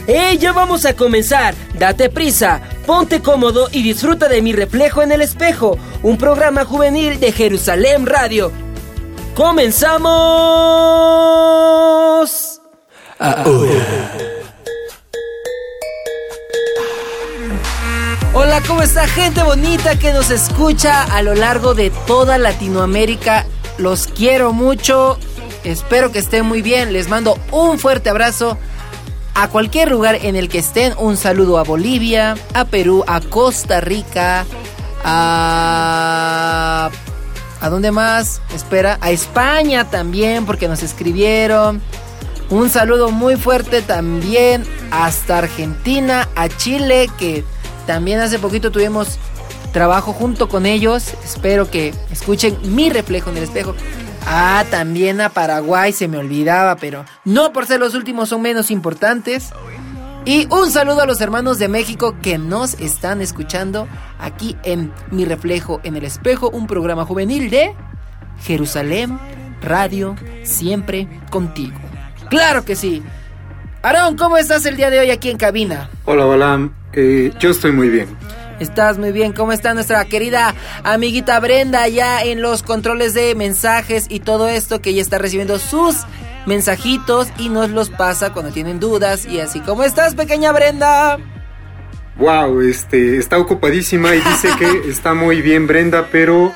¡Hey! Ya vamos a comenzar. Date prisa, ponte cómodo y disfruta de Mi Reflejo en el Espejo, un programa juvenil de Jerusalén Radio. ¡Comenzamos! Hola, ¿cómo está, gente bonita que nos escucha a lo largo de toda Latinoamérica? Los quiero mucho, espero que estén muy bien, les mando un fuerte abrazo a cualquier lugar en el que estén. Un saludo a Bolivia, a Perú, a Costa Rica, ¿a dónde más? Espera, a España también, porque nos escribieron. Un saludo muy fuerte también hasta Argentina, a Chile, que también hace poquito tuvimos trabajo junto con ellos. Espero que escuchen Mi Reflejo en el Espejo. También a Paraguay, se me olvidaba, pero no por ser los últimos son menos importantes. Y un saludo a los hermanos de México que nos están escuchando aquí en Mi Reflejo en el Espejo, un programa juvenil de Jerusalén Radio, siempre contigo. ¡Claro que sí! Aarón, ¿cómo estás el día de hoy aquí en cabina? Hola, Balam, yo estoy muy bien. Estás muy bien. ¿Cómo está nuestra querida amiguita Brenda allá en los controles de mensajes y todo esto, que ella está recibiendo sus mensajitos y nos los pasa cuando tienen dudas y así? ¿Cómo estás, pequeña Brenda? Wow, está ocupadísima y dice que está muy bien, Brenda, pero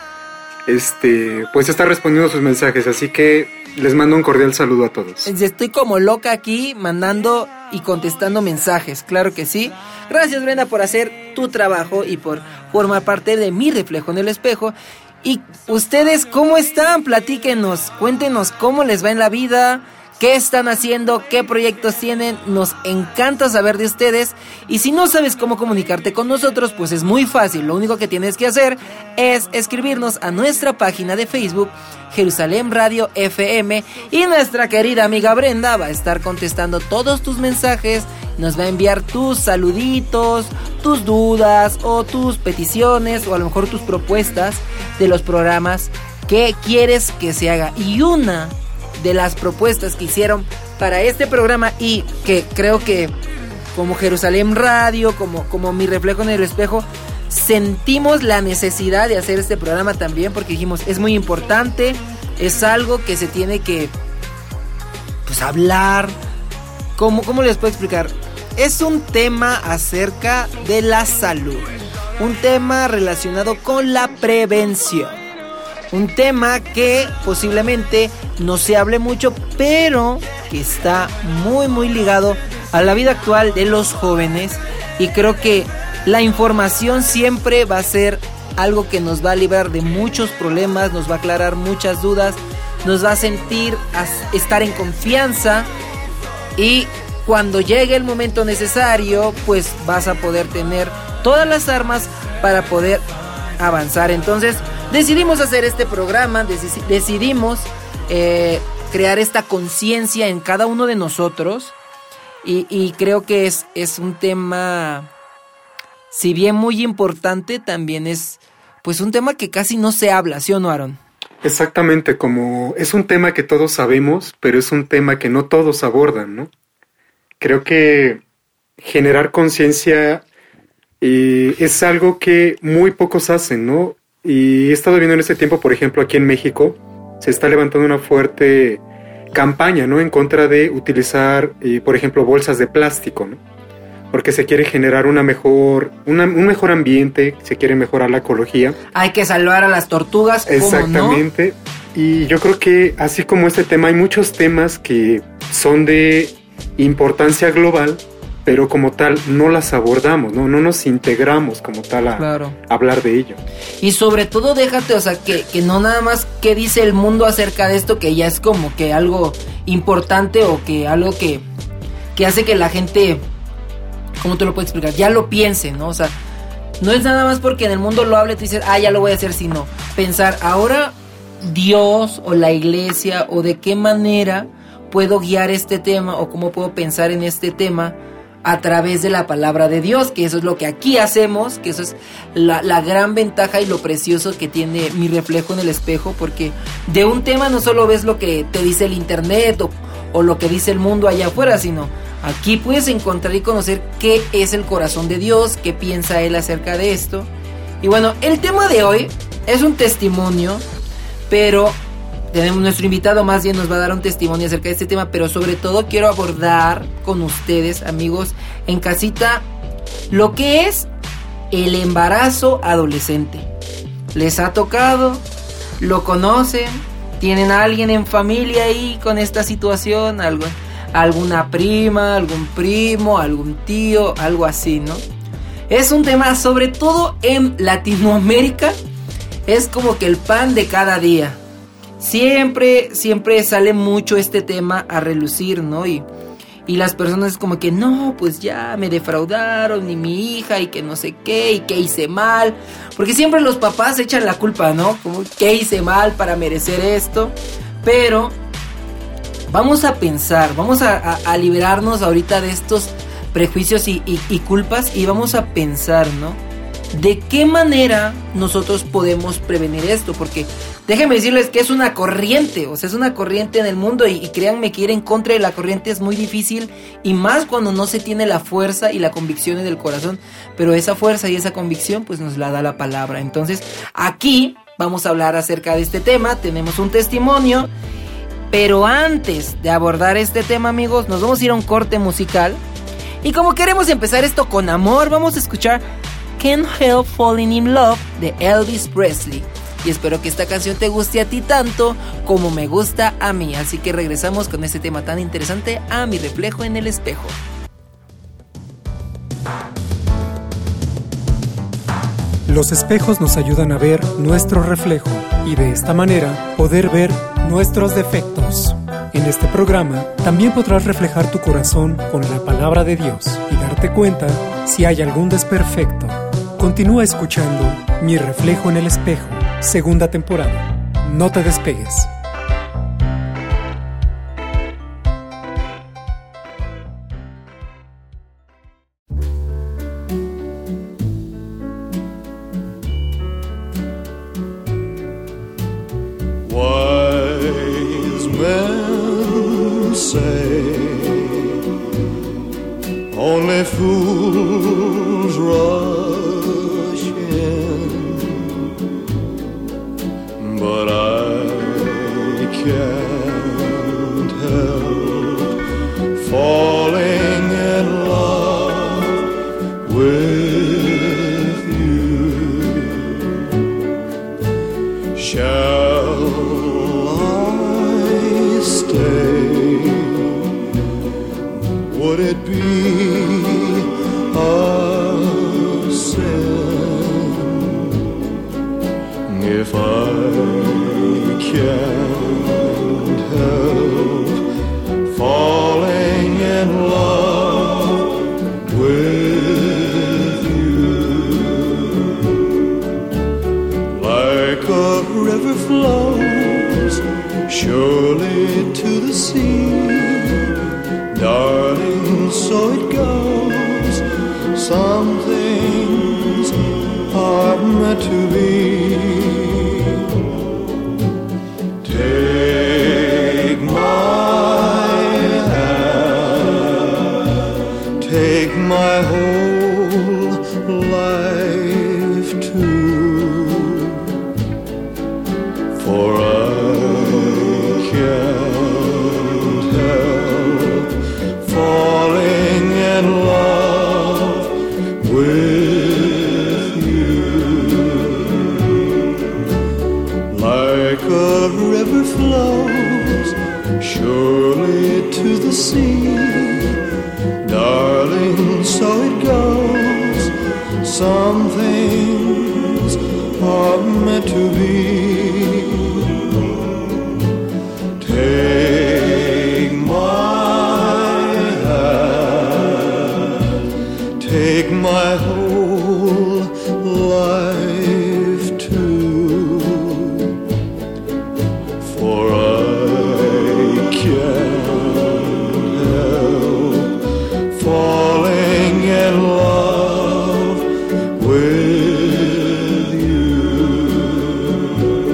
pues está respondiendo sus mensajes, así que les mando un cordial saludo a todos. Estoy como loca aquí mandando y contestando mensajes, claro que sí. Gracias, Brenda, por hacer tu trabajo y por formar parte de Mi Reflejo en el Espejo. Y ustedes, ¿cómo están? Platíquenos, cuéntenos cómo les va en la vida, qué están haciendo, qué proyectos tienen. Nos encanta saber de ustedes. Y si no sabes cómo comunicarte con nosotros, pues es muy fácil. Lo único que tienes que hacer es escribirnos a nuestra página de Facebook, Jerusalén Radio FM, y nuestra querida amiga Brenda va a estar contestando todos tus mensajes. Nos va a enviar tus saluditos, tus dudas o tus peticiones, o a lo mejor tus propuestas de los programas que quieres que se haga. Y una de las propuestas que hicieron para este programa, y que creo que como Jerusalén Radio, como Mi Reflejo en el Espejo, sentimos la necesidad de hacer este programa también, porque dijimos, es muy importante, es algo que se tiene que, pues, hablar. ¿Cómo les puedo explicar? Es un tema acerca de la salud, un tema relacionado con la prevención, un tema que posiblemente no se hable mucho, pero que está muy muy ligado a la vida actual de los jóvenes. Y creo que la información siempre va a ser algo que nos va a librar de muchos problemas, nos va a aclarar muchas dudas, nos va a estar en confianza, y cuando llegue el momento necesario, pues vas a poder tener todas las armas para poder avanzar. Entonces decidimos hacer este programa, decidimos crear esta conciencia en cada uno de nosotros, y creo que es un tema, si bien muy importante, también es pues un tema que casi no se habla, ¿sí o no, Aarón? Exactamente, como es un tema que todos sabemos, pero es un tema que no todos abordan, ¿no? Creo que generar conciencia es algo que muy pocos hacen, ¿no? Y he estado viendo en este tiempo, por ejemplo, aquí en México, se está levantando una fuerte campaña, ¿no?, en contra de utilizar, por ejemplo, bolsas de plástico, ¿no? Porque se quiere generar un mejor ambiente, se quiere mejorar la ecología. Hay que salvar a las tortugas, ¿cómo exactamente, no? Y yo creo que así como este tema, hay muchos temas que son de importancia global, pero como tal no las abordamos, no nos integramos como tal a hablar de ello. Y sobre todo déjate, o sea, que no nada más qué dice el mundo acerca de esto, que ya es como que algo importante, o que algo que hace que la gente, ¿cómo te lo puedo explicar?, ya lo piense, ¿no? O sea, no es nada más porque en el mundo lo hable, tú dices, ya lo voy a hacer, sino pensar, ahora Dios o la iglesia, o de qué manera puedo guiar este tema, o cómo puedo pensar en este tema a través de la palabra de Dios, que eso es lo que aquí hacemos, que eso es la gran ventaja y lo precioso que tiene Mi Reflejo en el Espejo, porque de un tema no solo ves lo que te dice el internet o lo que dice el mundo allá afuera, sino Aquí puedes encontrar y conocer qué es el corazón de Dios, qué piensa Él acerca de esto. Y bueno, el tema de hoy es un testimonio, pero nuestro invitado más bien nos va a dar un testimonio acerca de este tema, pero sobre todo quiero abordar con ustedes, amigos, en casita, lo que es el embarazo adolescente. ¿Les ha tocado? ¿Lo conocen? ¿Tienen a alguien en familia ahí con esta situación? ¿Alguna prima, algún primo, algún tío, algo así, ¿no? Es un tema, sobre todo en Latinoamérica, es como que el pan de cada día. Siempre sale mucho este tema a relucir, ¿no? Y las personas es como que no, pues ya me defraudaron y mi hija y que no sé qué y que hice mal. Porque siempre los papás echan la culpa, ¿no? Como que hice mal para merecer esto. Pero vamos a pensar, vamos a liberarnos ahorita de estos prejuicios y culpas y vamos a pensar, ¿no? ¿De qué manera nosotros podemos prevenir esto? Porque déjenme decirles que es una corriente, o sea, es una corriente en el mundo y créanme que ir en contra de la corriente es muy difícil y más cuando no se tiene la fuerza y la convicción en el corazón, pero esa fuerza y esa convicción pues nos la da la palabra. Entonces, aquí vamos a hablar acerca de este tema, tenemos un testimonio, pero antes de abordar este tema, amigos, nos vamos a ir a un corte musical y como queremos empezar esto con amor, vamos a escuchar Can't Help Falling in Love de Elvis Presley. Y espero que esta canción te guste a ti tanto como me gusta a mí. Así que regresamos con este tema tan interesante, a mi reflejo en el espejo. Los espejos nos ayudan a ver nuestro reflejo y de esta manera poder ver nuestros defectos. En este programa también podrás reflejar tu corazón con la palabra de Dios y darte cuenta si hay algún desperfecto. Continúa escuchando Mi reflejo en el espejo, segunda temporada. No te despegues. Wise men say only fools rush in, but I can't help falling in love with you. Shall I stay? Would it be a sin if I can't help falling in love with you? Like a river flows surely to the sea, darling, so it goes. Some things are meant to be. Take my hand, take my whole life too, for I can't help falling in love with you. Like a river flows surely to the sea, darling, so it goes. Some things are meant to be. Take my hand, take my whole life too, for I can't help falling in love with you.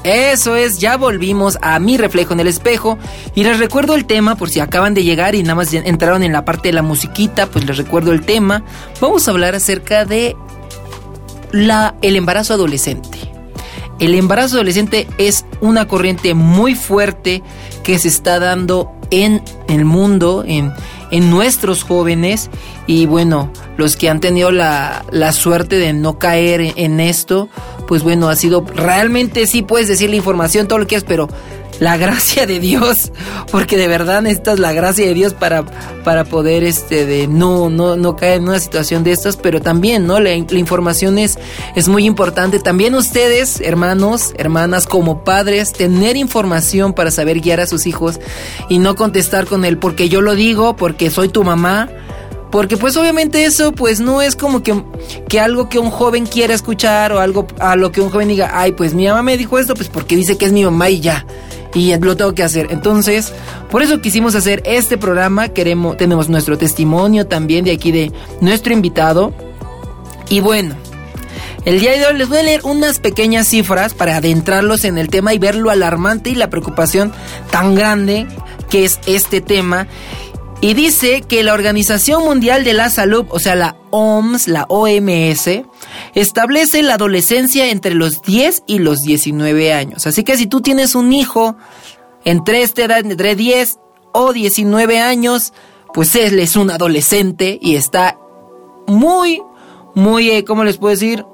Eso es, ya volvimos a Mi Reflejo en el Espejo. Y les recuerdo el tema, por si acaban de llegar y nada más entraron en la parte de la musiquita, pues les recuerdo el tema. Vamos a hablar acerca de el embarazo adolescente. El embarazo adolescente es una corriente muy fuerte que se está dando en el mundo, en nuestros jóvenes. Y bueno, los que han tenido la suerte de no caer en esto, pues bueno, ha sido realmente, sí puedes decir la información, todo lo que quieras, pero la gracia de Dios, porque de verdad necesitas la gracia de Dios para poder de no caer en una situación de estas. Pero también, ¿no? La información es muy importante. También ustedes, hermanos, hermanas, como padres, tener información para saber guiar a sus hijos y no contestar con el porque yo lo digo, porque soy tu mamá. Porque pues obviamente eso pues no es como que algo que un joven quiera escuchar, o algo a lo que un joven diga, ay, pues mi mamá me dijo esto, pues porque dice que es mi mamá y ya, y lo tengo que hacer. Entonces, por eso quisimos hacer este programa. Tenemos nuestro testimonio también de aquí de nuestro invitado. Y bueno, el día de hoy les voy a leer unas pequeñas cifras para adentrarlos en el tema y ver lo alarmante y la preocupación tan grande que es este tema. Y dice que la Organización Mundial de la Salud, o sea, la OMS, establece la adolescencia entre los 10 y los 19 años. Así que si tú tienes un hijo entre esta edad, entre 10 o 19 años, pues él es un adolescente y está muy, ¿cómo les puedo decir?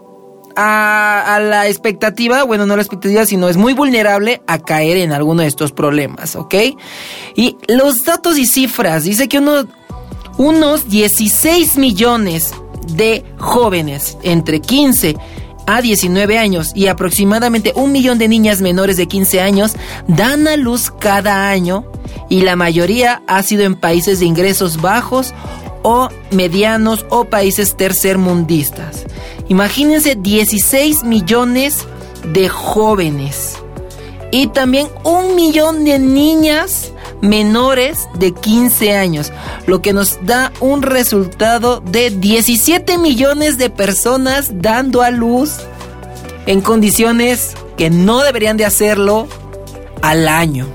A la expectativa, bueno, no la expectativa, sino es muy vulnerable a caer en alguno de estos problemas, ¿ok? Y los datos y cifras, dice que unos 16 millones de jóvenes entre 15 a 19 años y aproximadamente 1 millón de niñas menores de 15 años dan a luz cada año, y la mayoría ha sido en países de ingresos bajos o medianos o países tercermundistas. Imagínense 16 millones de jóvenes y también 1 millón de niñas menores de 15 años, lo que nos da un resultado de 17 millones de personas dando a luz en condiciones que no deberían de hacerlo al año.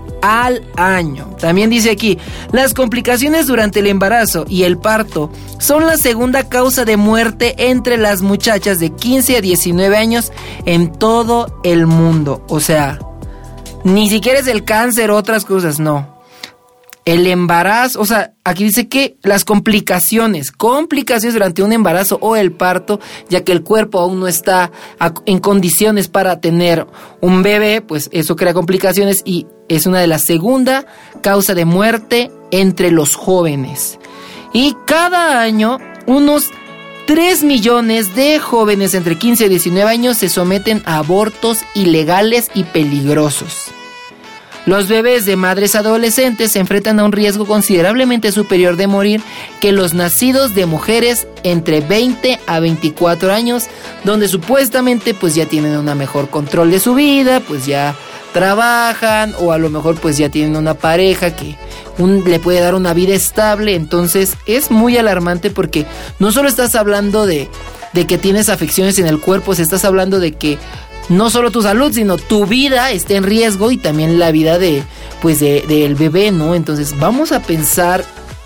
También dice aquí, las complicaciones durante el embarazo y el parto son la segunda causa de muerte entre las muchachas de 15 a 19 años en todo el mundo. O sea, ni siquiera es el cáncer o otras cosas, no. El embarazo, o sea, aquí dice que las complicaciones durante un embarazo o el parto, ya que el cuerpo aún no está en condiciones para tener un bebé, pues eso crea complicaciones y es una de las segunda causa de muerte entre los jóvenes. Y cada año, unos 3 millones de jóvenes entre 15 y 19 años se someten a abortos ilegales y peligrosos. Los bebés de madres adolescentes se enfrentan a un riesgo considerablemente superior de morir que los nacidos de mujeres entre 20 a 24 años, donde supuestamente pues ya tienen un mejor control de su vida, pues ya trabajan o a lo mejor pues ya tienen una pareja que le puede dar una vida estable. Entonces es muy alarmante porque no solo estás hablando de que tienes afecciones en el cuerpo, estás hablando de que no solo tu salud, sino tu vida está en riesgo y también la vida del bebé, ¿no? Entonces vamos a pensar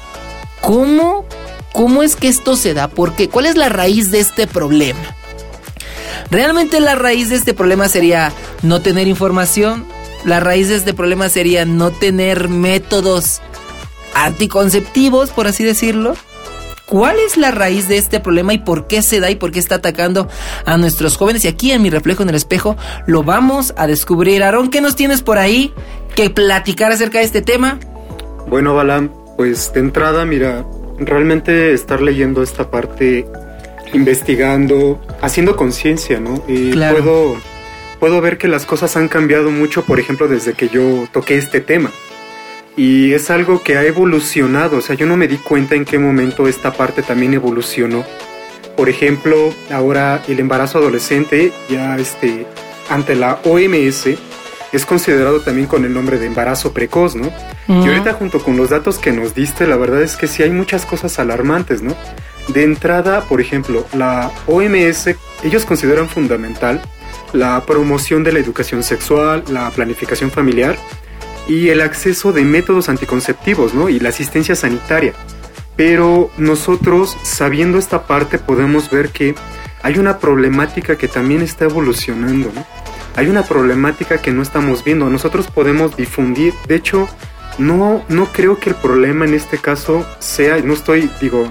cómo es que esto se da, porque ¿cuál es la raíz de este problema? Realmente la raíz de este problema sería no tener información, la raíz de este problema sería no tener métodos anticonceptivos, por así decirlo. ¿Cuál es la raíz de este problema y por qué se da y por qué está atacando a nuestros jóvenes? Y aquí en Mi Reflejo en el Espejo lo vamos a descubrir. Aarón, ¿qué nos tienes por ahí que platicar acerca de este tema? Bueno, Balam, pues de entrada, mira, realmente estar leyendo esta parte, investigando, haciendo conciencia, ¿no? Y claro, puedo ver que las cosas han cambiado mucho, por ejemplo, desde que yo toqué este tema. Y es algo que ha evolucionado, o sea, yo no me di cuenta en qué momento esta parte también evolucionó. Por ejemplo, ahora el embarazo adolescente ya ante la OMS es considerado también con el nombre de embarazo precoz, ¿no? Y ahorita junto con los datos que nos diste, la verdad es que sí hay muchas cosas alarmantes, ¿no? De entrada, por ejemplo, la OMS, ellos consideran fundamental la promoción de la educación sexual, la planificación familiar y el acceso de métodos anticonceptivos, ¿no? Y la asistencia sanitaria. Pero nosotros, sabiendo esta parte, podemos ver que hay una problemática que también está evolucionando, ¿no? Hay una problemática que no estamos viendo. Nosotros podemos difundir, de hecho, no creo que el problema en este caso sea, no estoy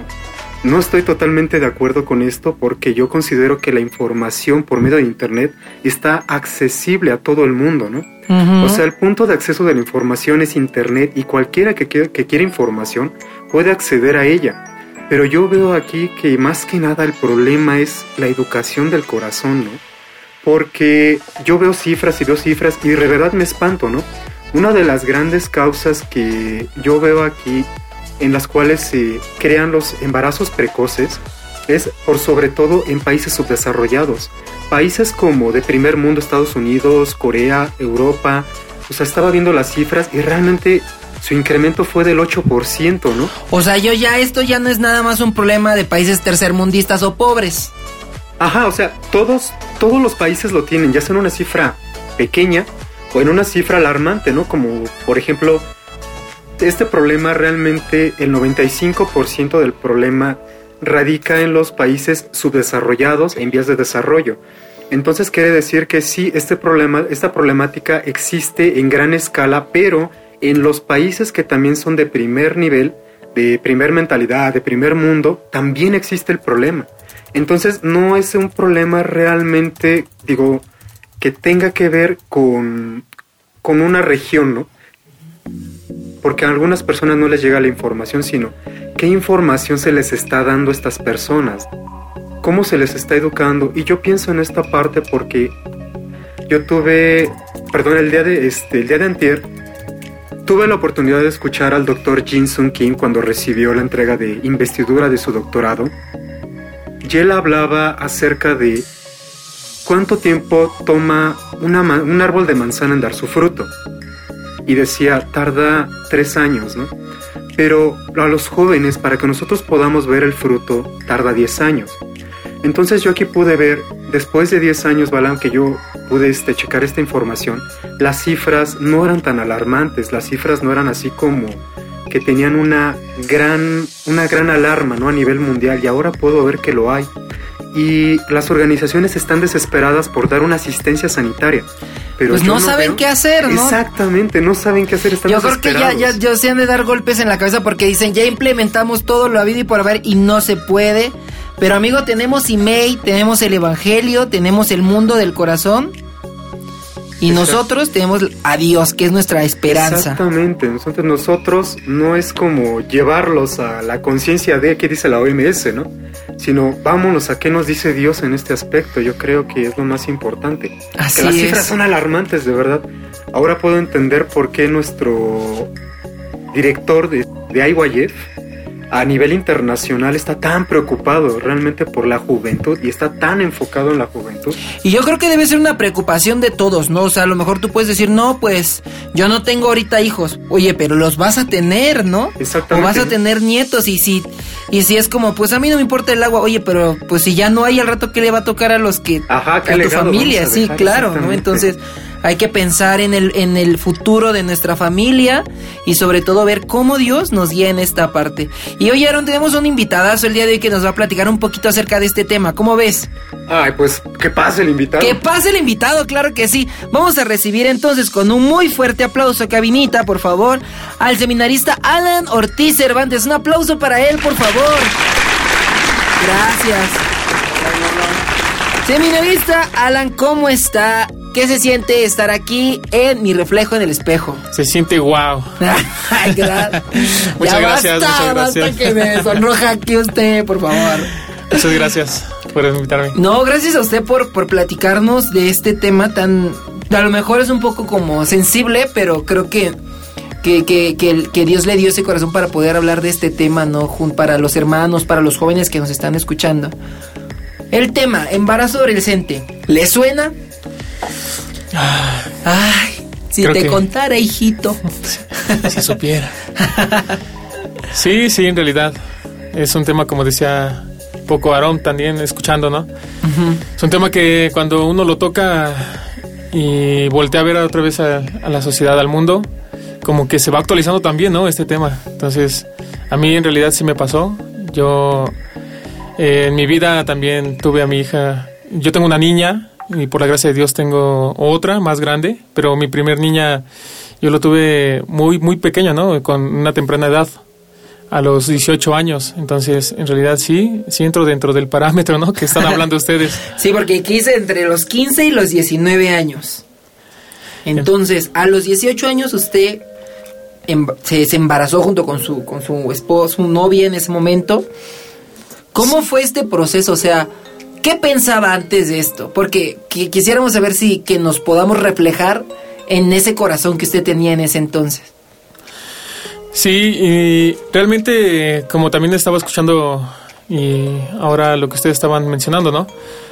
totalmente de acuerdo con esto, porque yo considero que la información por medio de internet está accesible a todo el mundo, ¿no? Uh-huh. O sea, el punto de acceso de la información es internet y cualquiera que quiera información puede acceder a ella. Pero yo veo aquí que más que nada el problema es la educación del corazón, ¿no? Porque yo veo cifras y de verdad me espanto, ¿no? Una de las grandes causas que yo veo aquí en las cuales se crean los embarazos precoces es por sobre todo en países subdesarrollados. Países como de primer mundo, Estados Unidos, Corea, Europa. O sea, estaba viendo las cifras y realmente su incremento fue del 8%, ¿no? O sea, esto ya no es nada más un problema de países tercermundistas o pobres. Ajá, o sea, todos los países lo tienen, ya sea en una cifra pequeña o en una cifra alarmante, ¿no? Como, por ejemplo, este problema realmente, el 95% del problema radica en los países subdesarrollados en vías de desarrollo. Entonces quiere decir que sí, esta problemática existe en gran escala, pero en los países que también son de primer nivel, de primer mentalidad, de primer mundo, también existe el problema. Entonces no es un problema realmente, que tenga que ver con una región, ¿no? Porque a algunas personas no les llega la información, sino qué información se les está dando a estas personas, cómo se les está educando. Y yo pienso en esta parte porque yo tuve, el día de antier, tuve la oportunidad de escuchar al doctor Jin Sung Kim cuando recibió la entrega de investidura de su doctorado. Y él hablaba acerca de cuánto tiempo toma un árbol de manzana en dar su fruto. Y decía, tarda 3 años, ¿no? Pero a los jóvenes, para que nosotros podamos ver el fruto, tarda 10 años. Entonces yo aquí pude ver, después de 10 años, Balam, que yo pude checar esta información, las cifras no eran tan alarmantes, las cifras no eran así como que tenían una gran alarma, ¿no? A nivel mundial, y ahora puedo ver que lo hay. Y las organizaciones están desesperadas por dar una asistencia sanitaria. Pero pues no saben qué hacer, ¿no? Exactamente, no saben qué hacer, están desesperados. Yo creo que ya se han de dar golpes en la cabeza porque dicen, ya implementamos todo lo habido y por haber y no se puede. Pero amigo, tenemos email, tenemos el evangelio, tenemos el mundo del corazón. Y nosotros tenemos a Dios, que es nuestra esperanza. Exactamente, nosotros no es como llevarlos a la conciencia de qué dice la OMS, ¿no? Sino vámonos a qué nos dice Dios en este aspecto. Yo creo que es lo más importante. Así que las cifras son alarmantes, de verdad. Ahora puedo entender por qué nuestro director de IYF a nivel internacional está tan preocupado realmente por la juventud y está tan enfocado en la juventud. Y yo creo que debe ser una preocupación de todos, ¿no? O sea, a lo mejor tú puedes decir, no, pues yo no tengo ahorita hijos. Oye, pero los vas a tener, ¿no? Exactamente. O vas a tener nietos y si es como, pues a mí no me importa el agua. Oye, pero pues si ya no hay al rato, ¿qué le va a tocar a los que... Ajá, a tu familia? Sí, claro, ¿no? Entonces... hay que pensar en el futuro de nuestra familia y sobre todo ver cómo Dios nos guía en esta parte. Y hoy, Aaron, tenemos un invitadazo el día de hoy que nos va a platicar un poquito acerca de este tema. ¿Cómo ves? Ay, pues, que pase el invitado. Que pase el invitado, claro que sí. Vamos a recibir entonces con un muy fuerte aplauso, cabinita, por favor, al seminarista Alan Ortiz Cervantes. Un aplauso para él, por favor. Gracias. Seminarista Alan, ¿cómo está? ¿Qué se siente estar aquí en Mi Reflejo en el Espejo? Se siente wow. Muchas gracias. Basta que me sonroja aquí usted, por favor. Muchas gracias por invitarme. No, gracias a usted por platicarnos de este tema tan... a lo mejor es un poco como sensible, pero creo que Dios le dio ese corazón para poder hablar de este tema, ¿no? Para los hermanos, para los jóvenes que nos están escuchando. El tema, embarazo adolescente, ¿le suena? Ay, si te contara, hijito. Si supiera. Sí, en realidad es un tema, como decía poco Aarón también escuchando, ¿no? Es un tema que cuando uno lo toca y voltea a ver otra vez a la sociedad, al mundo, como que se va actualizando también, ¿no? Este tema. Entonces, a mí en realidad sí me pasó. Yo en mi vida también tuve a mi hija. Yo tengo una niña y por la gracia de Dios tengo otra más grande, pero mi primer niña yo lo tuve muy muy pequeño, ¿no? Con una temprana edad, a los 18 años. Entonces, en realidad sí entro dentro del parámetro, ¿no? Que están hablando ustedes. Sí, porque quise entre los 15 y los 19 años. Entonces, a los 18 años usted se embarazó junto con su esposo, su novia en ese momento. ¿Cómo fue este proceso? O sea, ¿qué pensaba antes de esto? Porque quisiéramos saber si que nos podamos reflejar en ese corazón que usted tenía en ese entonces. Sí, y realmente, como también estaba escuchando y ahora lo que ustedes estaban mencionando, ¿no?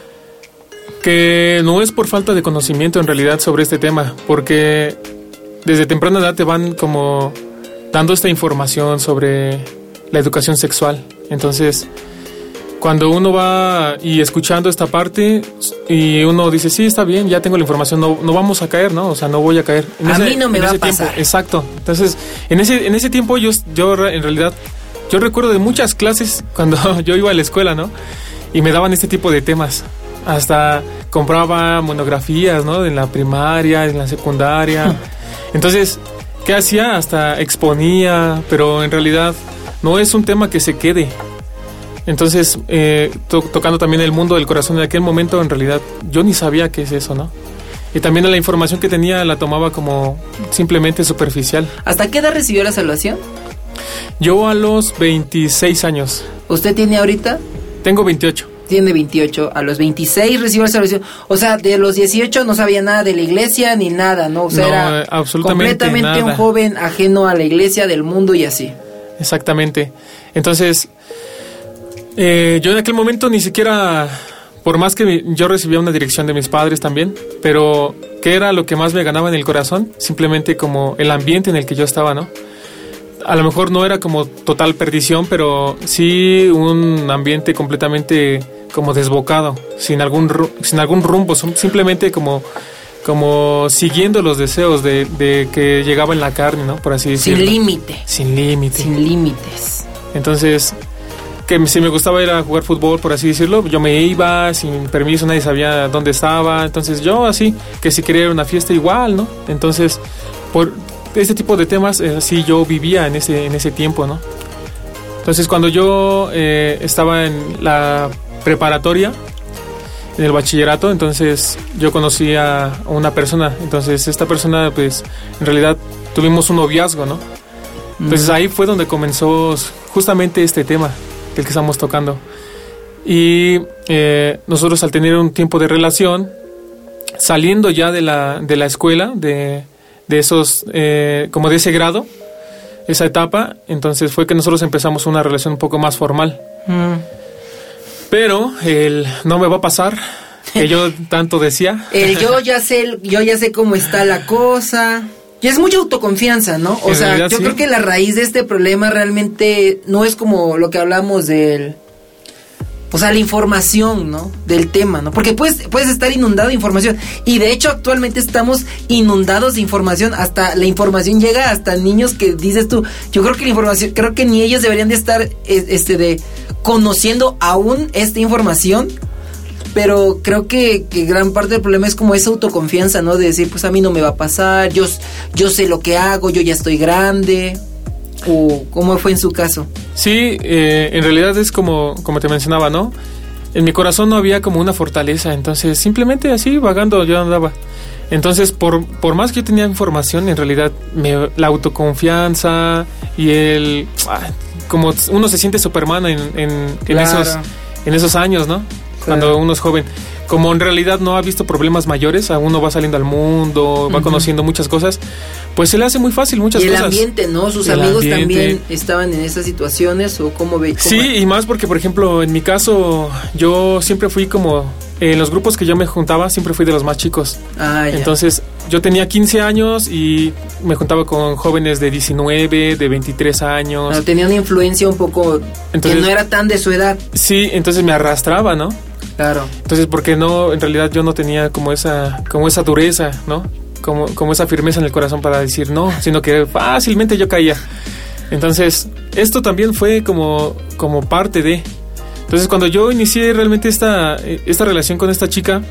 Que no es por falta de conocimiento en realidad sobre este tema, porque desde temprana edad te van como dando esta información sobre la educación sexual. Entonces, cuando uno va y escuchando esta parte y uno dice, sí, está bien, ya tengo la información, no vamos a caer, ¿no? O sea, no voy a caer. A mí no me va a pasar. Tiempo, exacto. Entonces, en ese tiempo yo en realidad, yo recuerdo de muchas clases cuando yo iba a la escuela, ¿no? Y me daban este tipo de temas. Hasta compraba monografías, ¿no? En la primaria, en la secundaria. Entonces, ¿qué hacía? Hasta exponía, pero en realidad no es un tema que se quede. Entonces, tocando también el mundo del corazón en aquel momento, en realidad yo ni sabía qué es eso, ¿no? Y también la información que tenía la tomaba como simplemente superficial. ¿Hasta qué edad recibió la salvación? Yo a los 26 años. ¿Usted tiene ahorita? Tengo 28. Tiene 28. A los 26 recibió la salvación. O sea, de los 18 no sabía nada de la iglesia ni nada, ¿no? O sea, no, era absolutamente completamente nada. Un joven ajeno a la iglesia, del mundo y así. Exactamente. Entonces, yo en aquel momento ni siquiera, por más que yo recibía una dirección de mis padres también, pero ¿qué era lo que más me ganaba en el corazón? Simplemente como el ambiente en el que yo estaba, ¿no? A lo mejor no era como total perdición, pero sí un ambiente completamente como desbocado, sin algún rumbo, simplemente como siguiendo los deseos de que llegaba en la carne, ¿no? Por así decirlo. Sin límites. Entonces, que si me gustaba ir a jugar fútbol, por así decirlo, yo me iba sin permiso, nadie sabía dónde estaba. Entonces yo así, que si quería ir a una fiesta igual, ¿no? Entonces, por este tipo de temas, así yo vivía en ese tiempo, ¿no? Entonces cuando yo estaba en la preparatoria, en el bachillerato, entonces yo conocí a una persona. Entonces esta persona, pues, en realidad tuvimos un noviazgo, ¿no? Entonces ahí fue donde comenzó justamente este tema del que estamos tocando. Y nosotros, al tener un tiempo de relación, saliendo ya de la escuela, de esos, como de ese grado, esa etapa, entonces fue que nosotros empezamos una relación un poco más formal. Pero el no me va a pasar, que yo tanto decía. Yo ya sé cómo está la cosa. Y es mucha autoconfianza, ¿no? O sea, yo creo que la raíz de este problema realmente no es como lo que hablamos del... O sea, la información, ¿no? Del tema, ¿no? Porque puedes estar inundado de información. Y de hecho, actualmente estamos inundados de información. Hasta la información llega hasta niños que dices tú. Yo creo que la información, creo que ni ellos deberían de estar conociendo aún esta información. Pero creo que gran parte del problema es como esa autoconfianza, ¿no? De decir, pues a mí no me va a pasar, yo sé lo que hago, yo ya estoy grande. ¿O cómo fue en su caso? Sí, en realidad es como te mencionaba, ¿no? En mi corazón no había como una fortaleza, entonces simplemente así vagando yo andaba. Entonces, por más que yo tenía información, en realidad la autoconfianza y como uno se siente Superman Claro. en esos años, ¿no? Cuando uno es joven. Como en realidad no ha visto problemas mayores, aún uno va saliendo al mundo, va conociendo muchas cosas, pues se le hace muy fácil muchas cosas. Y el ambiente, ¿no? Sus amigos también estaban en esas situaciones, ¿o cómo ve? Sí, y más porque, por ejemplo, en mi caso, yo siempre fui como... En los grupos que yo me juntaba, siempre fui de los más chicos. Ah, ya. Entonces, yo tenía 15 años y me juntaba con jóvenes de 19, de 23 años. No, tenía una influencia un poco que no era tan de su edad. Sí, entonces me arrastraba, ¿no? Claro. Entonces, porque no, en realidad yo no tenía como esa dureza, ¿no? Como esa firmeza en el corazón para decir no, sino que fácilmente yo caía. Entonces, esto también fue como parte de... Entonces, cuando yo inicié realmente esta relación con esta chica,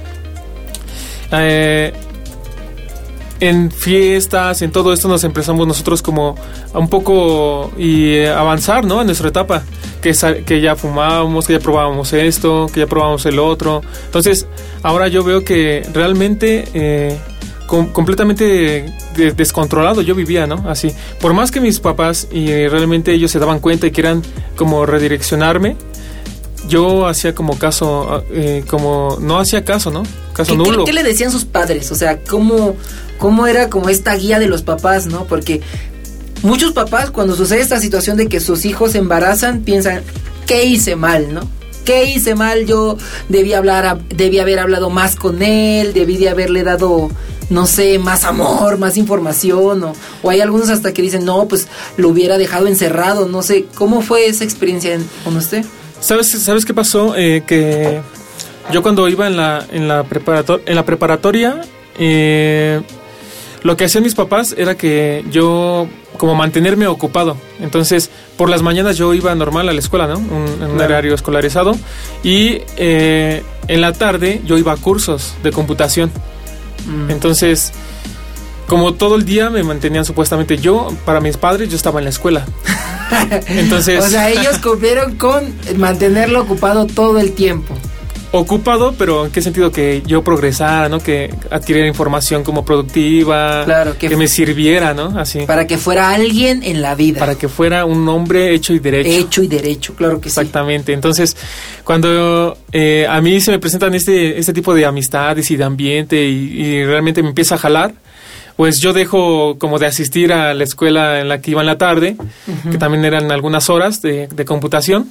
en fiestas, en todo esto nos empezamos nosotros como a un poco y avanzar, ¿no? En nuestra etapa, que ya fumábamos, que ya probábamos esto, que ya probábamos el otro. Entonces, ahora yo veo que realmente completamente descontrolado yo vivía, ¿no? Así, por más que mis papás y realmente ellos se daban cuenta y quieran como redireccionarme, yo hacía como caso, como no hacía caso, ¿no? Caso nulo. ¿Qué le decían sus padres? O sea, ¿cómo era como esta guía de los papás, ¿no? Porque muchos papás, cuando sucede esta situación de que sus hijos se embarazan, piensan, ¿qué hice mal, no? ¿Qué hice mal? Yo debí haber hablado más con él, debí de haberle dado, no sé, más amor, más información, o hay algunos hasta que dicen, no, pues lo hubiera dejado encerrado, no sé. ¿Cómo fue esa experiencia con usted? ¿Sabes qué pasó? Que yo cuando iba en la preparatoria, lo que hacían mis papás era que yo como mantenerme ocupado. Entonces, por las mañanas yo iba normal a la escuela, ¿no? En un horario escolarizado. Y en la tarde yo iba a cursos de computación. Entonces, como todo el día me mantenían supuestamente para mis padres yo estaba en la escuela. Entonces, o sea, ellos cumplieron con mantenerlo ocupado todo el tiempo. Ocupado, pero ¿en qué sentido? Que yo progresara, ¿no? Que adquiriera información como productiva, claro, que me sirviera, ¿no? Así. Para que fuera alguien en la vida. Para que fuera un hombre hecho y derecho. Hecho y derecho, claro que exactamente. Sí. Entonces, cuando a mí se me presentan este tipo de amistades y de ambiente y realmente me empieza a jalar, pues yo dejo como de asistir a la escuela en la que iba en la tarde, que también eran algunas horas de computación.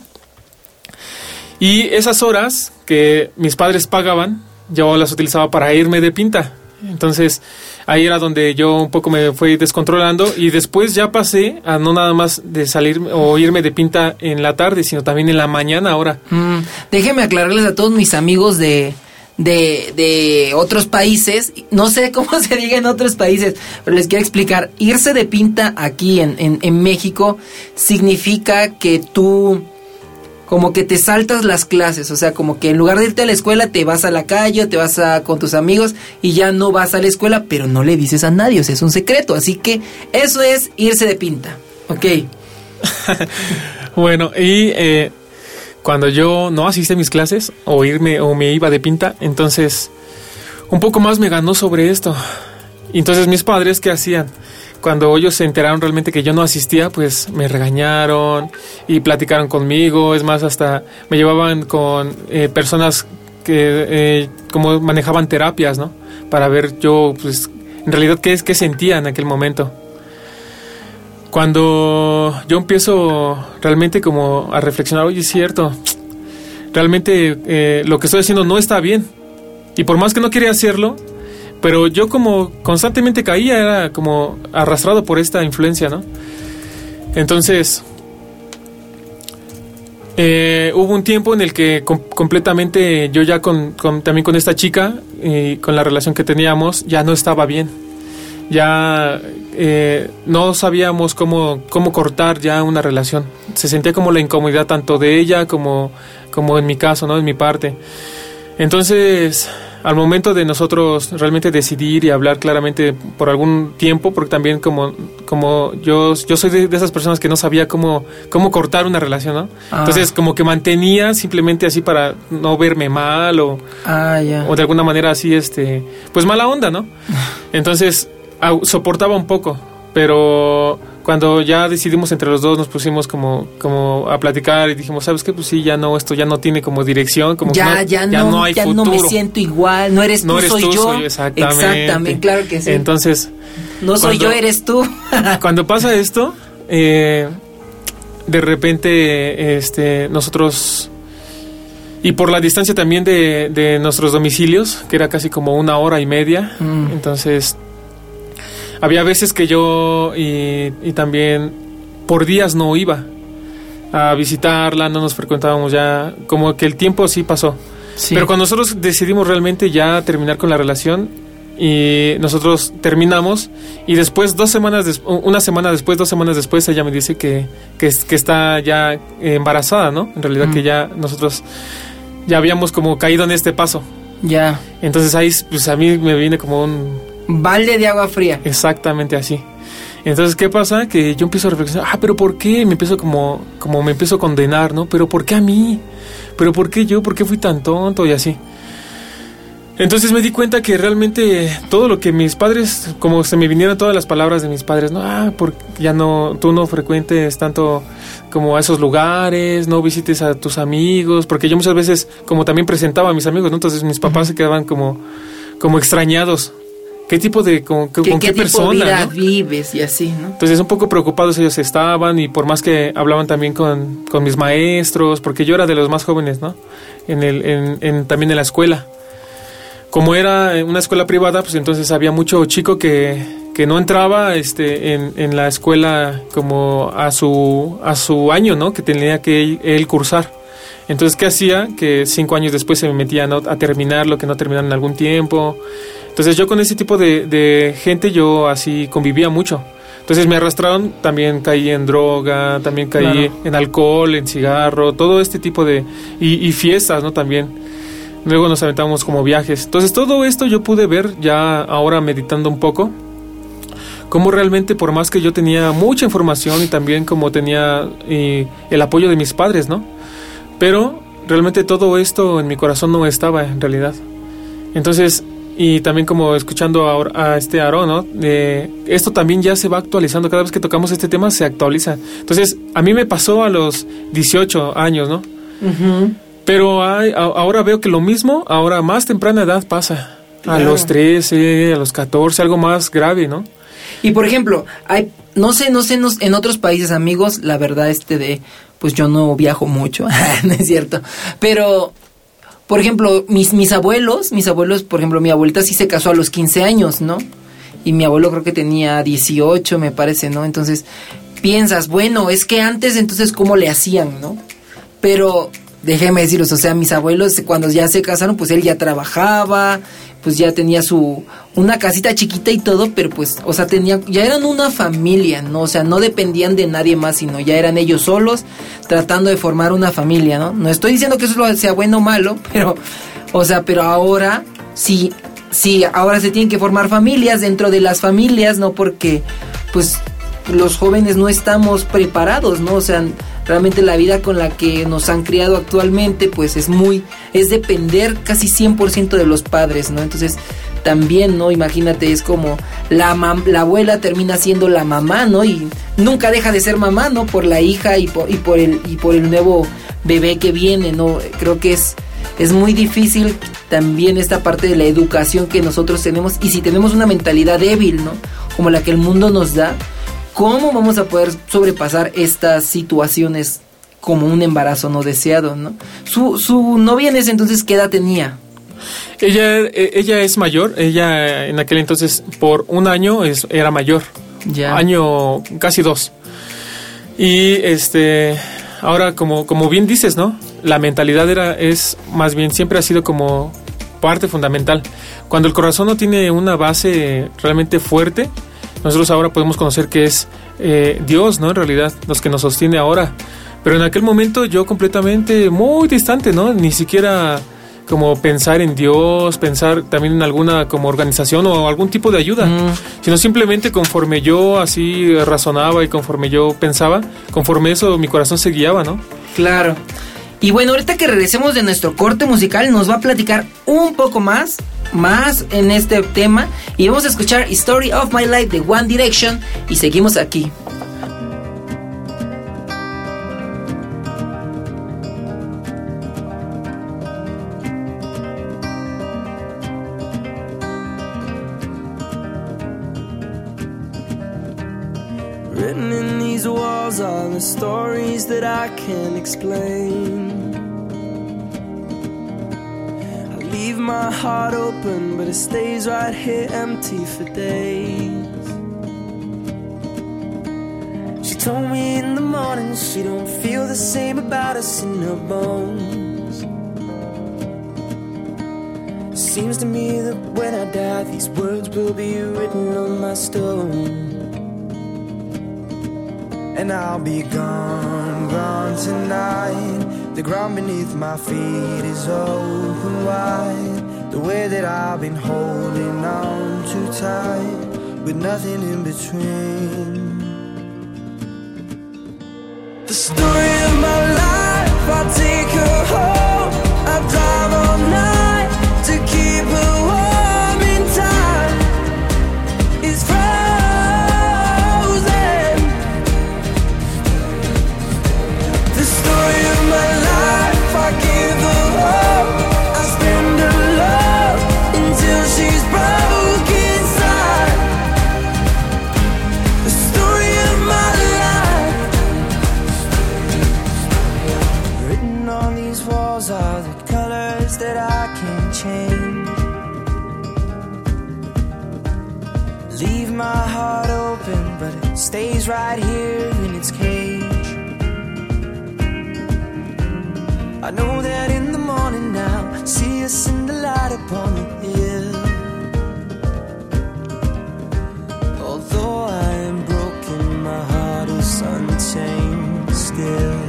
Y esas horas que mis padres pagaban, yo las utilizaba para irme de pinta. Entonces, ahí era donde yo un poco me fui descontrolando y después ya pasé a no nada más de salir o irme de pinta en la tarde, sino también en la mañana ahora. Déjenme aclararles a todos mis amigos de otros países, no sé cómo se diga en otros países, pero les quiero explicar. Irse de pinta aquí en México significa que tú como que te saltas las clases, o sea, como que en lugar de irte a la escuela te vas a la calle, te vas con tus amigos y ya no vas a la escuela, pero no le dices a nadie, o sea, es un secreto, así que eso es irse de pinta, ¿ok? Bueno, y cuando yo no asistí a mis clases o me iba de pinta, entonces un poco más me ganó sobre esto. Y entonces mis padres, ¿qué hacían? Cuando ellos se enteraron realmente que yo no asistía, pues me regañaron y platicaron conmigo. Es más, hasta me llevaban con personas que como manejaban terapias, ¿no? Para ver yo, pues, en realidad qué sentía en aquel momento. Cuando yo empiezo realmente como a reflexionar, oye, es cierto, realmente lo que estoy haciendo no está bien. Y por más que no quería hacerlo, pero yo como constantemente caía, era como arrastrado por esta influencia, ¿no? Entonces, hubo un tiempo en el que completamente yo ya también con esta chica, con la relación que teníamos, ya no estaba bien. Ya no sabíamos cómo cortar ya una relación. Se sentía como la incomodidad tanto de ella como en mi caso, ¿no? En mi parte. Entonces, al momento de nosotros realmente decidir y hablar claramente por algún tiempo, porque también como yo soy de esas personas que no sabía cómo cortar una relación, ¿no? Entonces como que mantenía simplemente así para no verme mal o de alguna manera así pues mala onda, ¿no? Entonces soportaba un poco, pero cuando ya decidimos entre los dos, nos pusimos como a platicar y dijimos, ¿sabes qué? Pues sí, esto ya no tiene como dirección, como ya no hay futuro. No me siento igual, no eres tú, soy yo. Exactamente, claro que sí. Entonces, no soy yo, eres tú. Cuando pasa esto, de repente, nosotros, y por la distancia también de nuestros domicilios, que era casi como 1 hora y media, entonces había veces que yo y también por días no iba a visitarla, no nos frecuentábamos ya, como que el tiempo sí pasó. Sí. Pero cuando nosotros decidimos realmente ya terminar con la relación, y nosotros terminamos, y después 2 semanas una semana después, 2 semanas después, ella me dice que está ya embarazada, ¿no? En realidad que ya nosotros ya habíamos como caído en este paso. Ya. Entonces ahí pues a mí me viene como un balde de agua fría. Exactamente así. Entonces, ¿qué pasa? Que yo empiezo a reflexionar, ¿pero por qué? Me empiezo como me empiezo a condenar, ¿no? ¿Pero por qué a mí? ¿Pero por qué yo? ¿Por qué fui tan tonto? Y así. Entonces me di cuenta que realmente todo lo que mis padres, como se me vinieron todas las palabras de mis padres, ¿no? Ya no, tú no frecuentes tanto como a esos lugares, no visites a tus amigos, porque yo muchas veces como también presentaba a mis amigos, ¿no? Entonces mis papás se quedaban como extrañados. ¿Qué tipo de, con qué persona, tipo de vida, ¿no? vives y así, ¿no? Entonces un poco preocupados ellos estaban, y por más que hablaban también con mis maestros, porque yo era de los más jóvenes, ¿no? También en la escuela. Como era una escuela privada, pues entonces había mucho chico que no entraba en la escuela como a su año, ¿no? Que tenía que él cursar. Entonces, ¿qué hacía? Que 5 años después se me metían a terminar lo que no terminaron en algún tiempo. Entonces yo con ese tipo de gente yo así convivía mucho. Entonces me arrastraron, también caí en droga, también caí en alcohol, en cigarro, todo este tipo de... Y fiestas, ¿no? También. Luego nos aventábamos como viajes. Entonces todo esto yo pude ver ya ahora meditando un poco, cómo realmente por más que yo tenía mucha información y también como tenía el apoyo de mis padres, ¿no? Pero realmente todo esto en mi corazón no estaba en realidad. Entonces, y también como escuchando a Aarón, ¿no? Esto también ya se va actualizando. Cada vez que tocamos este tema se actualiza. Entonces, a mí me pasó a los 18 años, ¿no? Uh-huh. Pero ahora veo que lo mismo, ahora a más temprana edad pasa. Claro. A los 13, a los 14, algo más grave, ¿no? Y por ejemplo, no sé, en otros países, amigos, la verdad pues yo no viajo mucho, no es cierto. Pero, por ejemplo, mis abuelos, por ejemplo, mi abuelita sí se casó a los 15 años, ¿no? Y mi abuelo creo que tenía 18, me parece, ¿no? Entonces, piensas, bueno, es que antes, entonces, ¿cómo le hacían, no? Pero... déjeme decirlos, o sea, mis abuelos cuando ya se casaron, pues él ya trabajaba, pues ya tenía una casita chiquita y todo, pero pues, o sea, ya eran una familia, ¿no? O sea, no dependían de nadie más, sino ya eran ellos solos tratando de formar una familia, ¿no? No estoy diciendo que eso sea bueno o malo, pero, o sea, pero ahora sí, ahora se tienen que formar familias dentro de las familias, ¿no? Porque, pues, los jóvenes no estamos preparados, ¿no? O sea, realmente la vida con la que nos han criado actualmente, pues es depender casi 100% de los padres, ¿no? Entonces, también, ¿no? Imagínate, es como la abuela termina siendo la mamá, ¿no? Y nunca deja de ser mamá, ¿no? Por la hija y por el nuevo bebé que viene, ¿no? Creo que es muy difícil también esta parte de la educación que nosotros tenemos, y si tenemos una mentalidad débil, ¿no? Como la que el mundo nos da, ¿cómo vamos a poder sobrepasar estas situaciones como un embarazo no deseado, ¿no? Su novia en ese entonces, ¿qué edad tenía? Ella es mayor. Ella en aquel entonces por 1 año era mayor. Ya. Año casi 2. Y ahora como bien dices, ¿no? La mentalidad es más bien siempre ha sido como parte fundamental. Cuando el corazón no tiene una base realmente fuerte, nosotros ahora podemos conocer que es Dios, ¿no? En realidad, los que nos sostiene ahora. Pero en aquel momento yo completamente muy distante, ¿no? Ni siquiera como pensar en Dios, pensar también en alguna como organización o algún tipo de ayuda, sino simplemente conforme yo así razonaba y conforme yo pensaba, conforme eso mi corazón se guiaba, ¿no? Claro. Y bueno, ahorita que regresemos de nuestro corte musical, nos va a platicar un poco más en este tema, y vamos a escuchar Story of My Life de One Direction, y seguimos aquí. Written in these walls are the stories that I can't explain. I leave my heart open, but it stays right here empty for days. told me in the morning she don't feel the same about us in her bones. Seems to me that when I die, these words will be written on my stone. And I'll be gone, gone tonight. The ground beneath my feet is open wide. The way that I've been holding on too tight, with nothing in between. The story of my life, I take her home. I drive all night to keep her warm in time. It's frozen. The story of my life, I give her hope. I spend her love until she's broke inside. The story of my life, written on these walls are the colors that I can't change. Leave my heart open, but it stays right here in its cage. I know that in the morning now, see us in the light upon the hill. Although I am broken, my heart is unchained still.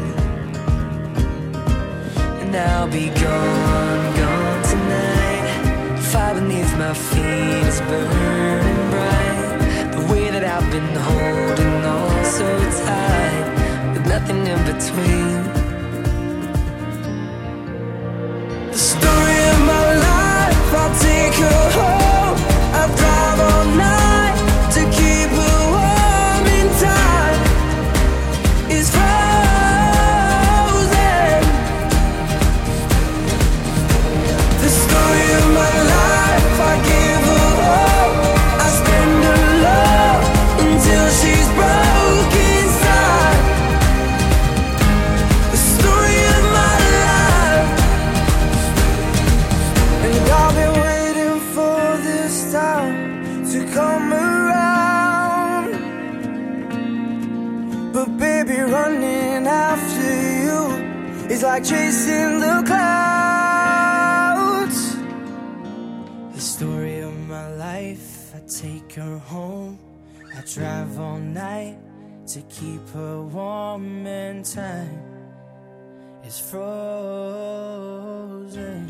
And I'll be gone, gone tonight. Fire beneath my feet is burning bright. The way that I've been holding on so tight, with nothing in between. The story of my life, I'll take her home. I'll drive all night to keep her warm in time. It's frozen. The story of my life, I give her hope. I spend her love until she's broke inside. The story of my life, and I've been waiting for this time to come around. But baby, running after you is like chasing the clouds. The story of my life, I take her home. I drive all night to keep her warm in time. It's frozen.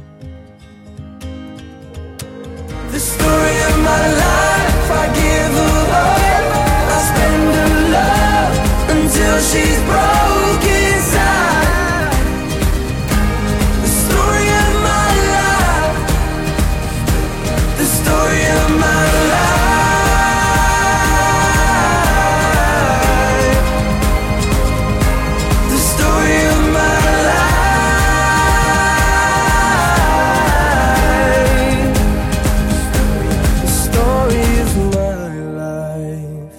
The story of my life, I give her hope. I spend her love until she's broke inside. The story of my life, the story of my life, the story of my life, the story of my life.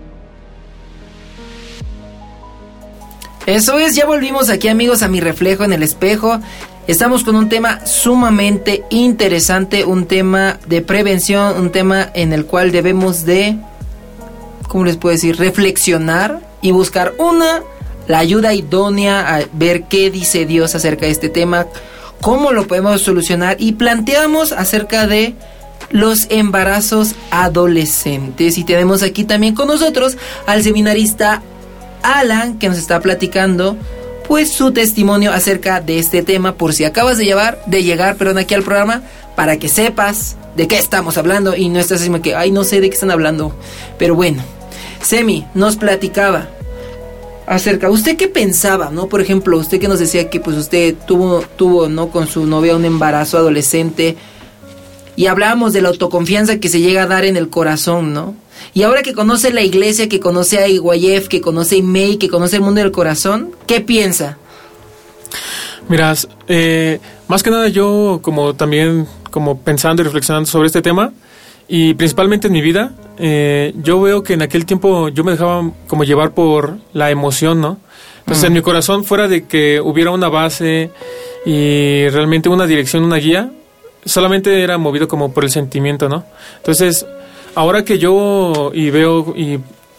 Eso es, ya volvimos aquí, amigos, a Mi Reflejo en el Espejo. Estamos con un tema sumamente interesante, un tema de prevención, un tema en el cual debemos de, ¿cómo les puedo decir?, reflexionar y buscar la ayuda idónea, a ver qué dice Dios acerca de este tema, cómo lo podemos solucionar, y planteamos acerca de los embarazos adolescentes. Y tenemos aquí también con nosotros al seminarista Alan, que nos está platicando pues su testimonio acerca de este tema, por si acabas de llegar aquí al programa, para que sepas de qué estamos hablando y no estás diciendo que, ay, no sé de qué están hablando. Pero bueno, Semi nos platicaba acerca, ¿usted qué pensaba, no? Por ejemplo, usted que nos decía que pues usted tuvo no, con su novia un embarazo adolescente, y hablábamos de la autoconfianza que se llega a dar en el corazón, ¿no? Y ahora que conoce la iglesia, que conoce a Iguayef, que conoce a Imei, que conoce el mundo del corazón, ¿qué piensa? Mira, más que nada yo como pensando y reflexionando sobre este tema, y principalmente en mi vida, yo veo que en aquel tiempo yo me dejaba como llevar por la emoción, ¿no? Entonces en mi corazón, fuera de que hubiera una base y realmente una dirección, una guía, solamente era movido como por el sentimiento, ¿no? Entonces, ahora que yo veo y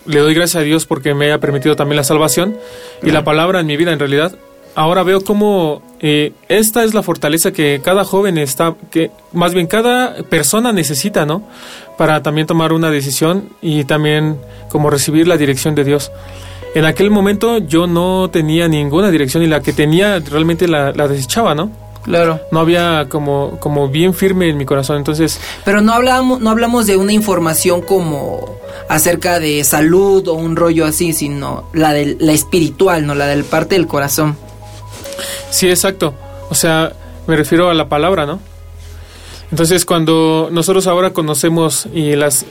le doy gracias a Dios porque me haya permitido también la salvación y la palabra en mi vida en realidad. Ahora veo cómo esta es la fortaleza que cada joven más bien cada persona necesita, ¿no? Para también tomar una decisión y también como recibir la dirección de Dios. En aquel momento yo no tenía ninguna dirección y la que tenía realmente la desechaba, ¿no? Claro. No había como bien firme en mi corazón, entonces... Pero no hablamos de una información como acerca de salud o un rollo así, sino la espiritual, ¿no? La del parte del corazón. Sí, exacto. O sea, me refiero a la palabra, ¿no? Entonces, cuando nosotros ahora conocemos estas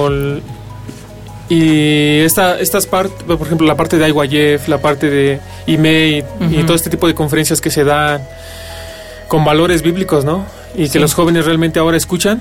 partes, por ejemplo, la parte de IYF, la parte de IMEI y todo este tipo de conferencias que se dan con valores bíblicos, ¿no? Y que los jóvenes realmente ahora escuchan.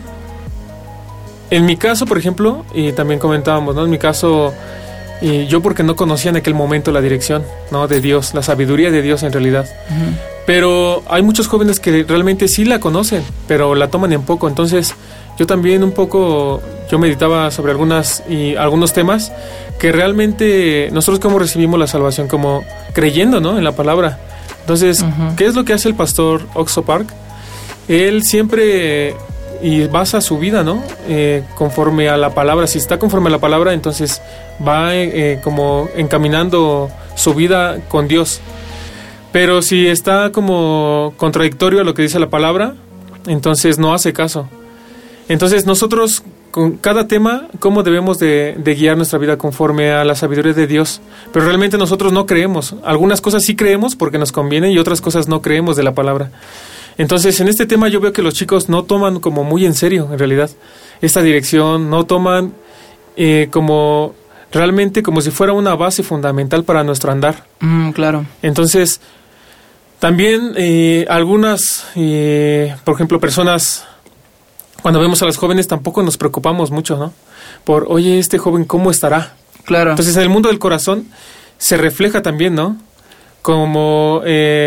En mi caso, por ejemplo, y también comentábamos, ¿no? En mi caso, yo porque no conocía en aquel momento la dirección, ¿no? De Dios, la sabiduría de Dios en realidad. Pero hay muchos jóvenes que realmente sí la conocen, pero la toman en poco. Entonces, yo también yo meditaba sobre algunos temas que realmente nosotros cómo recibimos la salvación, como creyendo, ¿no? En la palabra. Entonces, ¿qué es lo que hace el pastor Oxo Park? Él siempre basa su vida, ¿no? Conforme a la palabra. Si está conforme a la palabra, entonces va como encaminando su vida con Dios. Pero si está como contradictorio a lo que dice la palabra, entonces no hace caso. Entonces nosotros, con cada tema, ¿cómo debemos de guiar nuestra vida conforme a la sabiduría de Dios? Pero realmente nosotros no creemos. Algunas cosas sí creemos porque nos conviene y otras cosas no creemos de la palabra. Entonces, en este tema yo veo que los chicos no toman como muy en serio, en realidad, esta dirección, no toman como realmente como si fuera una base fundamental para nuestro andar. Claro. Entonces, también algunas, por ejemplo, personas, cuando vemos a los jóvenes tampoco nos preocupamos mucho, ¿no? Oye, este joven, ¿cómo estará? Claro. Entonces, en el mundo del corazón se refleja también, ¿no? Cómo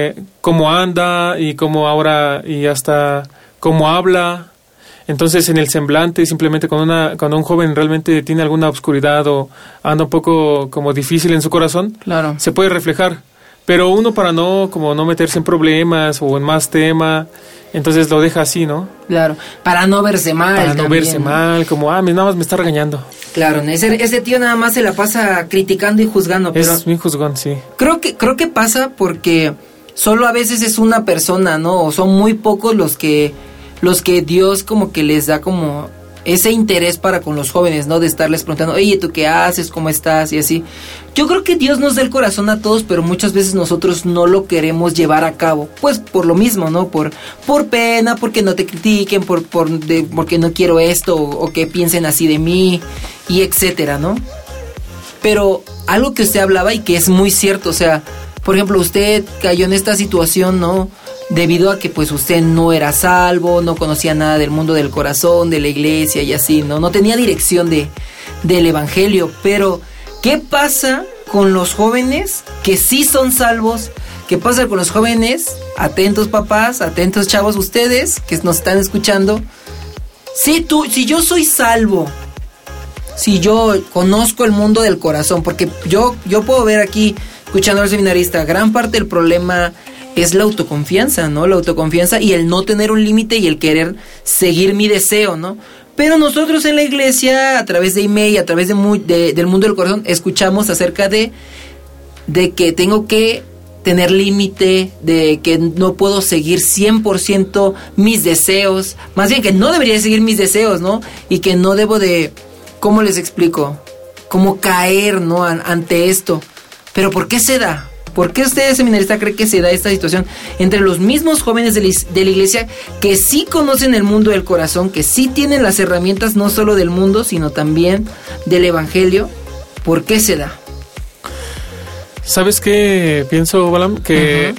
anda y cómo ahora y hasta cómo habla. Entonces, en el semblante, simplemente cuando un joven realmente tiene alguna obscuridad o anda un poco como difícil en su corazón, claro, se puede reflejar. Pero uno para no meterse en problemas o en más tema, entonces lo deja así, ¿no? Claro, para no verse mal. Para no verse mal, como, nada más me está regañando. Claro, ese tío nada más se la pasa criticando y juzgando. Pero es bien juzgón, sí. Creo que pasa porque solo a veces es una persona, ¿no? O son muy pocos los que Dios como que les da como ese interés para con los jóvenes, ¿no? De estarles preguntando, oye, ¿tú qué haces? ¿Cómo estás? Y así. Yo creo que Dios nos da el corazón a todos, pero muchas veces nosotros no lo queremos llevar a cabo. Pues por lo mismo, ¿no? Por pena, porque no te critiquen, porque no quiero esto, o que piensen así de mí, y etcétera, ¿no? Pero algo que usted hablaba y que es muy cierto, o sea, por ejemplo, usted cayó en esta situación, ¿no? Debido a que pues usted no era salvo, no conocía nada del mundo del corazón, de la iglesia y así, no tenía dirección del evangelio. Pero ¿qué pasa con los jóvenes que sí son salvos? ¿Qué pasa con los jóvenes? Atentos papás, atentos chavos, ustedes que nos están escuchando. Si yo soy salvo, si yo conozco el mundo del corazón, porque yo puedo ver aquí, escuchando al seminarista, gran parte del problema es la autoconfianza, ¿no? La autoconfianza y el no tener un límite y el querer seguir mi deseo, ¿no? Pero nosotros en la iglesia, a través de email, a través del mundo del corazón, escuchamos acerca de que tengo que tener límite, de que no puedo seguir 100% mis deseos, más bien que no debería seguir mis deseos, ¿no? Y que no debo de, ¿cómo les explico? Como caer, ¿no? Ante esto. Pero ¿por qué se da? ¿Por qué usted, seminarista, cree que se da esta situación entre los mismos jóvenes de la iglesia que sí conocen el mundo del corazón, que sí tienen las herramientas no solo del mundo, sino también del evangelio? ¿Por qué se da? ¿Sabes qué pienso, Balam? Que,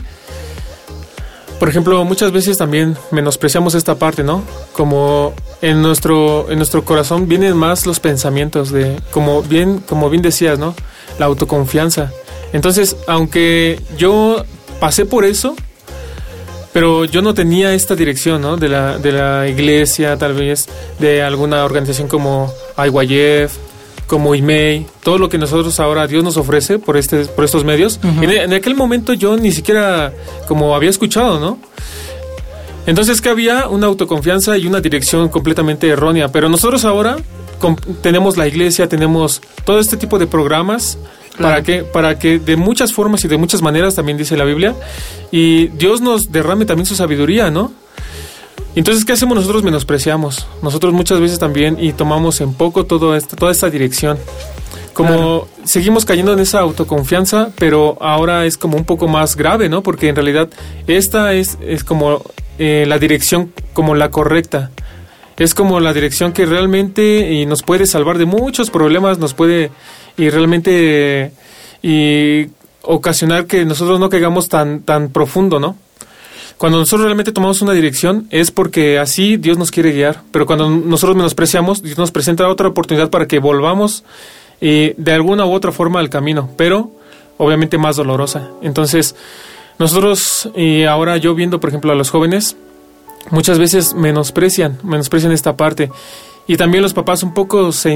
por ejemplo, muchas veces también menospreciamos esta parte, ¿no? Como en nuestro corazón vienen más los pensamientos de, como bien decías, ¿no? La autoconfianza. Entonces, aunque yo pasé por eso, pero yo no tenía esta dirección, ¿no? De la iglesia, tal vez, de alguna organización como IYF, como email, todo lo que nosotros ahora Dios nos ofrece por estos medios. Uh-huh. En aquel momento yo ni siquiera como había escuchado, ¿no? Entonces que había una autoconfianza y una dirección completamente errónea, pero nosotros ahora tenemos la iglesia, tenemos todo este tipo de programas. Claro. Para que de muchas formas y de muchas maneras, también dice la Biblia, y Dios nos derrame también su sabiduría, ¿no? Entonces, ¿qué hacemos? Nosotros menospreciamos. Nosotros muchas veces también y tomamos en poco toda esta dirección. Como claro. Seguimos cayendo en esa autoconfianza, pero ahora es como un poco más grave, ¿no? Porque en realidad esta es como la dirección como la correcta. Es como la dirección que realmente y nos puede salvar de muchos problemas, nos puede y realmente y ocasionar que nosotros no caigamos tan profundo, ¿no? Cuando nosotros realmente tomamos una dirección es porque así Dios nos quiere guiar, pero cuando nosotros menospreciamos, Dios nos presenta otra oportunidad para que volvamos de alguna u otra forma al camino, pero obviamente más dolorosa. Entonces, nosotros, y ahora yo viendo, por ejemplo, a los jóvenes, muchas veces menosprecian esta parte. Y también los papás un poco se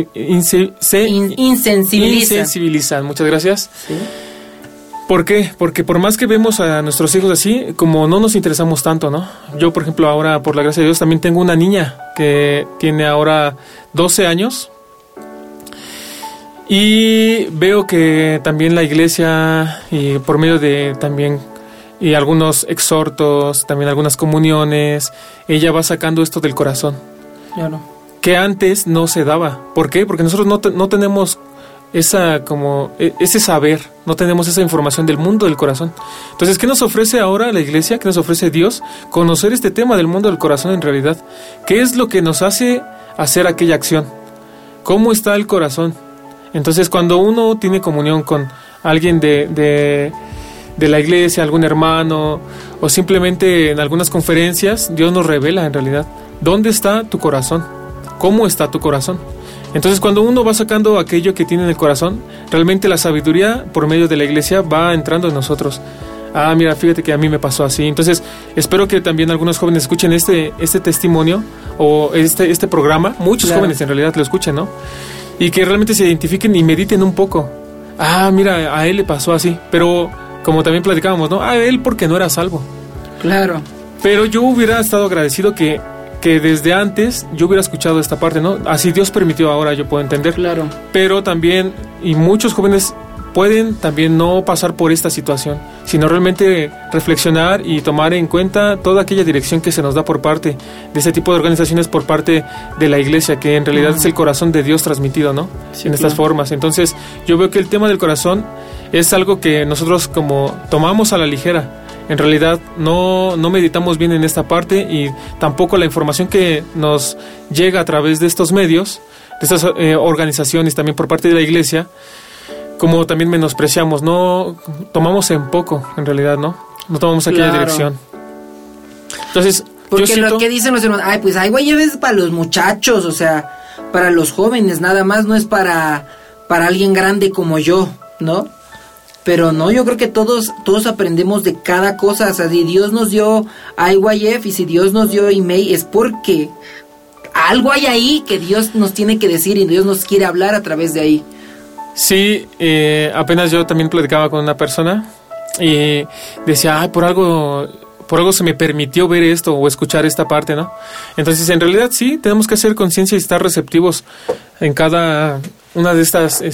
insensibilizan. Muchas gracias. ¿Sí? ¿Por qué? Porque por más que vemos a nuestros hijos así, como no nos interesamos tanto, ¿no? Yo, por ejemplo, ahora, por la gracia de Dios, también tengo una niña que tiene ahora 12 años. Y veo que también la iglesia, y por medio de también y algunos exhortos, también algunas comuniones, ella va sacando esto del corazón. Claro. Que antes no se daba. ¿Por qué? Porque nosotros no tenemos ese saber, no tenemos esa información del mundo del corazón. Entonces, ¿qué nos ofrece ahora la iglesia? ¿Qué nos ofrece Dios? Conocer este tema del mundo del corazón en realidad. ¿Qué es lo que nos hace hacer aquella acción? ¿Cómo está el corazón? Entonces, cuando uno tiene comunión con alguien de la iglesia, algún hermano, o simplemente en algunas conferencias, Dios nos revela en realidad dónde está tu corazón, cómo está tu corazón. Entonces, cuando uno va sacando aquello que tiene en el corazón, realmente la sabiduría por medio de la iglesia va entrando en nosotros. Ah, mira, fíjate que a mí me pasó así. Entonces, espero que también algunos jóvenes escuchen este testimonio o este programa. Muchos claro. jóvenes en realidad lo escuchen, ¿no? Y que realmente se identifiquen y mediten un poco. Ah, mira, a él le pasó así. Pero, como también platicábamos, ¿no? A él porque no era salvo. Claro. Pero yo hubiera estado agradecido que desde antes yo hubiera escuchado esta parte, ¿no? Así Dios permitió, ahora yo puedo entender. Claro. Pero también, y muchos jóvenes pueden también no pasar por esta situación, sino realmente reflexionar y tomar en cuenta toda aquella dirección que se nos da por parte de este tipo de organizaciones, por parte de la iglesia, que en realidad es el corazón de Dios transmitido, ¿no? Sí, en estas formas. Entonces, yo veo que el tema del corazón es algo que nosotros como tomamos a la ligera. En realidad no meditamos bien en esta parte y tampoco la información que nos llega a través de estos medios, de estas organizaciones también por parte de la iglesia, como también menospreciamos, no tomamos en poco, en realidad, no tomamos aquella claro. dirección. Entonces, porque yo lo que dicen los hermanos, pues güey, es para los muchachos, o sea, para los jóvenes, nada más, no es para alguien grande como yo, ¿no? Pero no, yo creo que todos aprendemos de cada cosa. O sea, si Dios nos dio IYF y si Dios nos dio email, es porque algo hay ahí que Dios nos tiene que decir y Dios nos quiere hablar a través de ahí. Sí, apenas yo también platicaba con una persona y decía, por algo se me permitió ver esto o escuchar esta parte, ¿no? Entonces, en realidad sí, tenemos que hacer conciencia y estar receptivos en cada una de estas,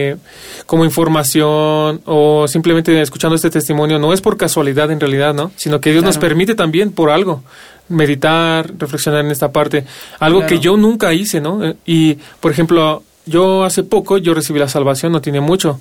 como información o simplemente escuchando este testimonio. No es por casualidad en realidad, ¿no? Sino que Dios claro. nos permite también por algo meditar, reflexionar en esta parte. Algo claro. que yo nunca hice, ¿no? Y, por ejemplo, yo hace poco, yo recibí la salvación, no tiene mucho.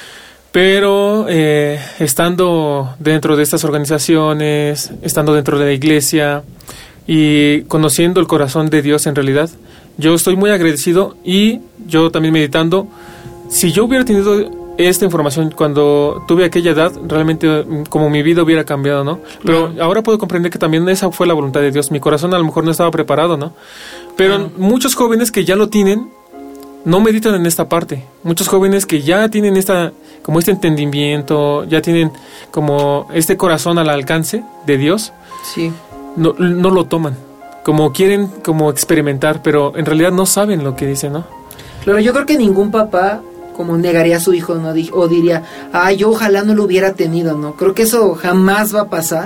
Pero estando dentro de estas organizaciones, estando dentro de la iglesia y conociendo el corazón de Dios en realidad, yo estoy muy agradecido y yo también meditando, si yo hubiera tenido esta información cuando tuve aquella edad, realmente como mi vida hubiera cambiado, ¿no? Pero ahora puedo comprender que también esa fue la voluntad de Dios. Mi corazón a lo mejor no estaba preparado, ¿no? Pero muchos jóvenes que ya lo tienen, no meditan en esta parte. Muchos jóvenes que ya tienen como este entendimiento, ya tienen como este corazón al alcance de Dios, sí. no lo toman. Como quieren como experimentar, pero en realidad no saben lo que dicen, ¿no? Claro, yo creo que ningún papá como negaría a su hijo, ¿no? O diría, yo ojalá no lo hubiera tenido, ¿no? Creo que eso jamás va a pasar.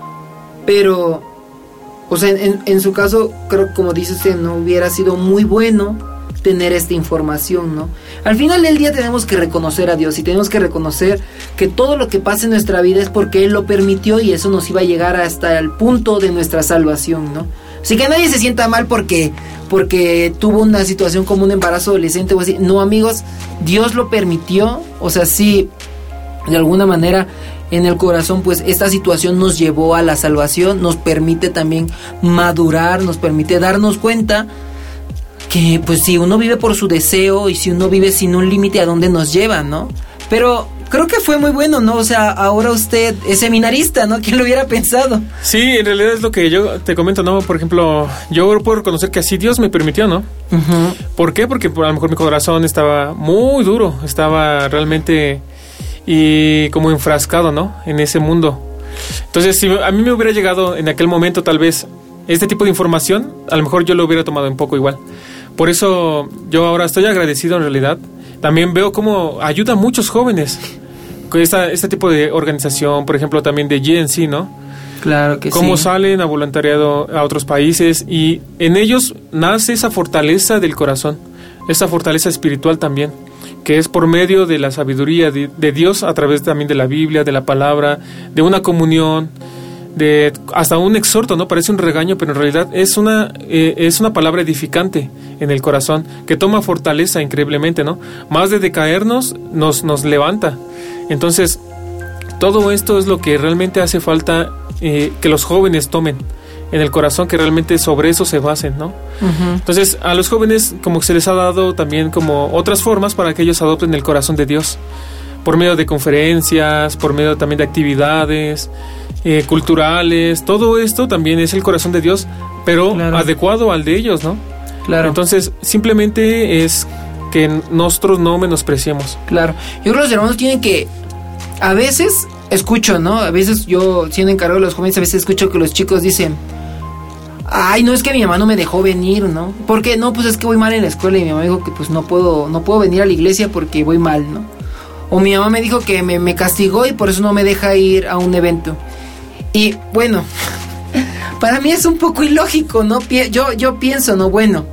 Pero, o sea, en su caso, creo que como dice usted, no hubiera sido muy bueno tener esta información, ¿no? Al final del día tenemos que reconocer a Dios y tenemos que reconocer que todo lo que pasa en nuestra vida es porque Él lo permitió y eso nos iba a llegar hasta el punto de nuestra salvación, ¿no? Así que nadie se sienta mal porque tuvo una situación como un embarazo adolescente o así. No, amigos, Dios lo permitió. O sea, sí, de alguna manera en el corazón, pues esta situación nos llevó a la salvación. Nos permite también madurar, nos permite darnos cuenta que pues si uno vive por su deseo y si uno vive sin un límite, ¿a dónde nos lleva, no? Pero creo que fue muy bueno, ¿no? O sea, ahora usted es seminarista, ¿no? ¿Quién lo hubiera pensado? Sí, en realidad es lo que yo te comento, ¿no? Por ejemplo, yo puedo reconocer que así Dios me permitió, ¿no? Uh-huh. ¿Por qué? Porque a lo mejor mi corazón estaba muy duro, estaba realmente como enfrascado, ¿no? En ese mundo. Entonces, si a mí me hubiera llegado en aquel momento tal vez este tipo de información, a lo mejor yo lo hubiera tomado un poco igual. Por eso yo ahora estoy agradecido en realidad. También veo cómo ayuda a muchos jóvenes con este tipo de organización, por ejemplo, también de GNC, ¿no? Claro que sí. Cómo salen a voluntariado a otros países y en ellos nace esa fortaleza del corazón, esa fortaleza espiritual también, que es por medio de la sabiduría de Dios, a través también de la Biblia, de la palabra, de una comunión, de hasta un exhorto, ¿no? Parece un regaño, pero en realidad es una palabra edificante en el corazón, que toma fortaleza increíblemente, ¿no? Más de decaernos, nos levanta. Entonces, todo esto es lo que realmente hace falta que los jóvenes tomen en el corazón, que realmente sobre eso se basen, ¿no? Uh-huh. Entonces, a los jóvenes como que se les ha dado también como otras formas para que ellos adopten el corazón de Dios, por medio de conferencias, por medio también de actividades culturales. Todo esto también es el corazón de Dios, pero claro, adecuado al de ellos, ¿no? Claro. Entonces, simplemente es que nosotros no menospreciemos. Claro. Yo creo que los hermanos tienen que, a veces escucho, ¿no? A veces yo, siendo encargado de los jóvenes, a veces escucho que los chicos dicen, ay, no, es que mi mamá no me dejó venir, ¿no? ¿Por qué? No, pues es que voy mal en la escuela y mi mamá dijo que pues no puedo venir a la iglesia porque voy mal, ¿no? O mi mamá me dijo que me castigó y por eso no me deja ir a un evento. Y bueno, para mí es un poco ilógico, ¿no? Yo pienso, ¿no? Bueno,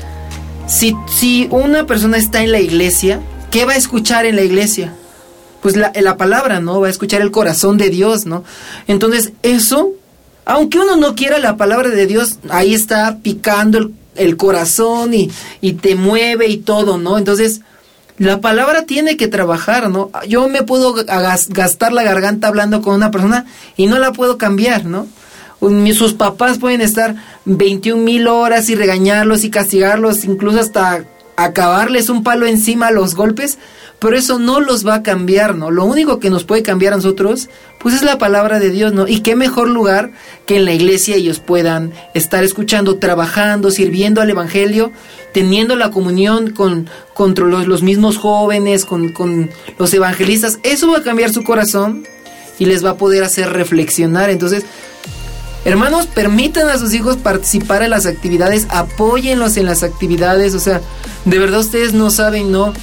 si una persona está en la iglesia, ¿qué va a escuchar en la iglesia? Pues la palabra, ¿no? Va a escuchar el corazón de Dios, ¿no? Entonces, eso, aunque uno no quiera la palabra de Dios, ahí está picando el corazón y te mueve y todo, ¿no? Entonces, la palabra tiene que trabajar, ¿no? Yo me puedo gastar la garganta hablando con una persona y no la puedo cambiar, ¿no? Sus papás pueden estar 21,000 horas y regañarlos y castigarlos, incluso hasta acabarles un palo encima a los golpes, pero eso no los va a cambiar, ¿no? Lo único que nos puede cambiar a nosotros, pues es la palabra de Dios, ¿no? Y qué mejor lugar que en la iglesia ellos puedan estar escuchando, trabajando, sirviendo al evangelio, teniendo la comunión con los mismos jóvenes, con los evangelistas. Eso va a cambiar su corazón y les va a poder hacer reflexionar. Entonces, hermanos, permitan a sus hijos participar en las actividades, apóyenlos en las actividades. O sea, de verdad ustedes no saben, ¿no?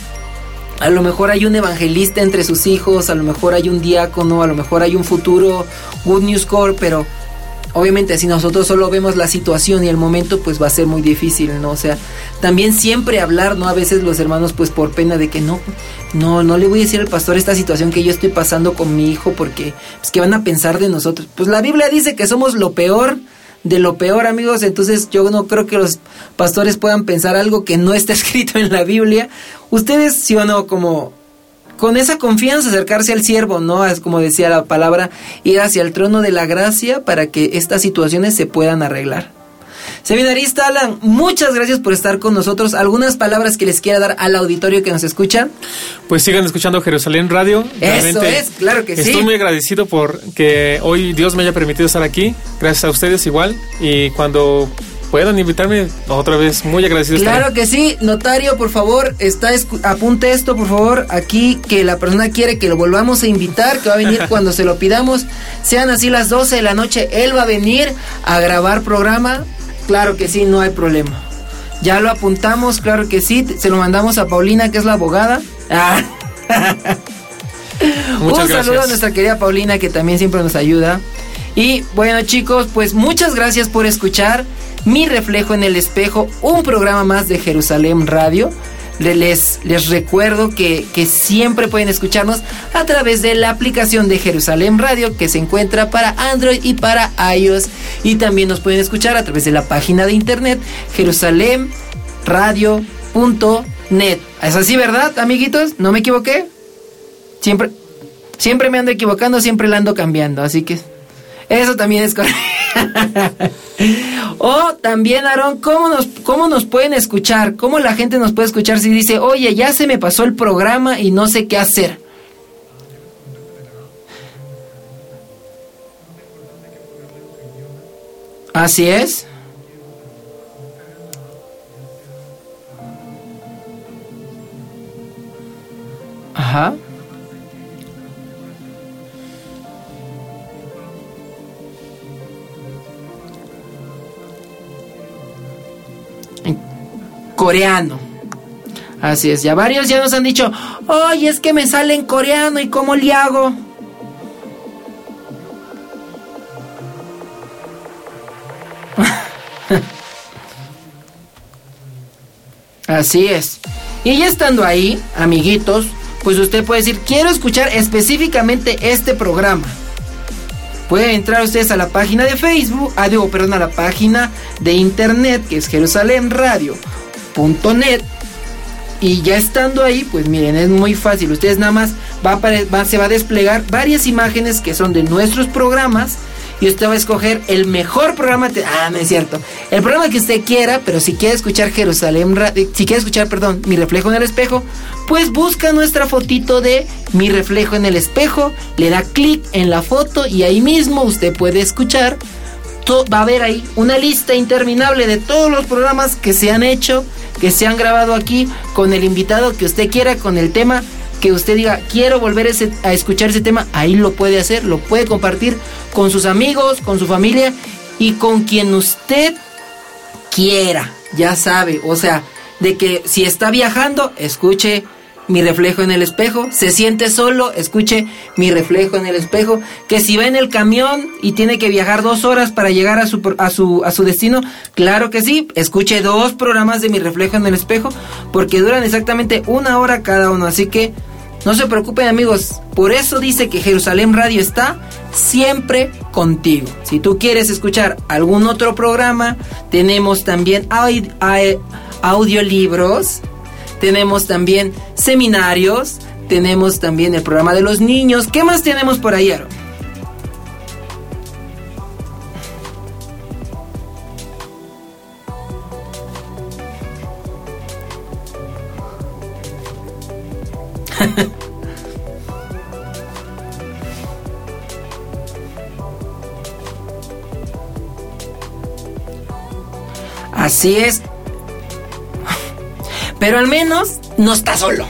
A lo mejor hay un evangelista entre sus hijos, a lo mejor hay un diácono, a lo mejor hay un futuro Good News Corps, pero obviamente si nosotros solo vemos la situación y el momento, pues va a ser muy difícil, ¿no? O sea, también siempre hablar, ¿no? A veces los hermanos, pues por pena de que no le voy a decir al pastor esta situación que yo estoy pasando con mi hijo porque, pues, ¿qué van a pensar de nosotros? Pues la Biblia dice que somos lo peor de lo peor, amigos. Entonces yo no creo que los pastores puedan pensar algo que no está escrito en la Biblia. Ustedes, sí o no, como con esa confianza acercarse al siervo, ¿no? Es como decía la palabra, ir hacia el trono de la gracia para que estas situaciones se puedan arreglar. Seminarista Alan, muchas gracias por estar con nosotros. ¿Algunas palabras que les quiera dar al auditorio que nos escucha? Pues sigan escuchando Jerusalén Radio. Eso es, claro que sí. Estoy muy agradecido por que hoy Dios me haya permitido estar aquí. Gracias a ustedes igual. Y cuando puedan invitarme, otra vez, muy agradecido. Claro que sí. Notario, por favor, apunte esto, por favor, aquí, que la persona quiere que lo volvamos a invitar, que va a venir cuando se lo pidamos. Sean así las 12 de la noche, él va a venir a grabar programa. Claro que sí, no hay problema. Ya lo apuntamos, claro que sí. Se lo mandamos a Paulina, que es la abogada. Muchas Un saludo gracias. a nuestra querida Paulina, que también siempre nos ayuda. Y bueno, chicos, pues muchas gracias por escuchar Mi Reflejo en el Espejo, un programa más de Jerusalén Radio. Les recuerdo que siempre pueden escucharnos a través de la aplicación de Jerusalén Radio, que se encuentra para Android y para iOS. Y también nos pueden escuchar a través de la página de internet jerusalemradio.net. ¿Es así, verdad, amiguitos? ¿No me equivoqué? Siempre me ando equivocando, siempre la ando cambiando, así que eso también es correcto. O también, Aarón, ¿cómo nos pueden escuchar? ¿Cómo la gente nos puede escuchar si dice, oye, ya se me pasó el programa y no sé qué hacer? Así es. Ajá. Coreano. Así es, ya varios ya nos han dicho, oye, es que me sale en coreano, ¿y cómo le hago? Así es. Y ya estando ahí, amiguitos, pues usted puede decir, quiero escuchar específicamente este programa. Pueden entrar ustedes a la página de Facebook, a la página de internet, que es jerusalemradio.net. Y ya estando ahí, pues miren, es muy fácil. Ustedes nada más se va a desplegar varias imágenes que son de nuestros programas. Y usted va a escoger el mejor programa. No es cierto. El programa que usted quiera, pero si quiere escuchar Mi Reflejo en el Espejo, pues busca nuestra fotito de Mi Reflejo en el Espejo, le da clic en la foto y ahí mismo usted puede escuchar. Va a haber ahí una lista interminable de todos los programas que se han hecho, que se han grabado aquí, con el invitado que usted quiera, con el tema que usted diga, quiero volver a escuchar ese tema. Ahí lo puede hacer, lo puede compartir con sus amigos, con su familia y con quien usted quiera. Ya sabe, o sea, de que si está viajando, escuche Mi Reflejo en el Espejo. Se siente solo, escuche Mi Reflejo en el Espejo. Que si va en el camión y tiene que viajar 2 horas para llegar a su destino, claro que sí, escuche 2 programas de Mi Reflejo en el Espejo, porque duran exactamente 1 hora cada uno. Así que no se preocupen, amigos. Por eso dice que Jerusalén Radio está siempre contigo. Si tú quieres escuchar algún otro programa, tenemos también audiolibros, tenemos también seminarios, tenemos también el programa de los niños. ¿Qué más tenemos por ahí, Aaron? Así es. Pero al menos no está solo.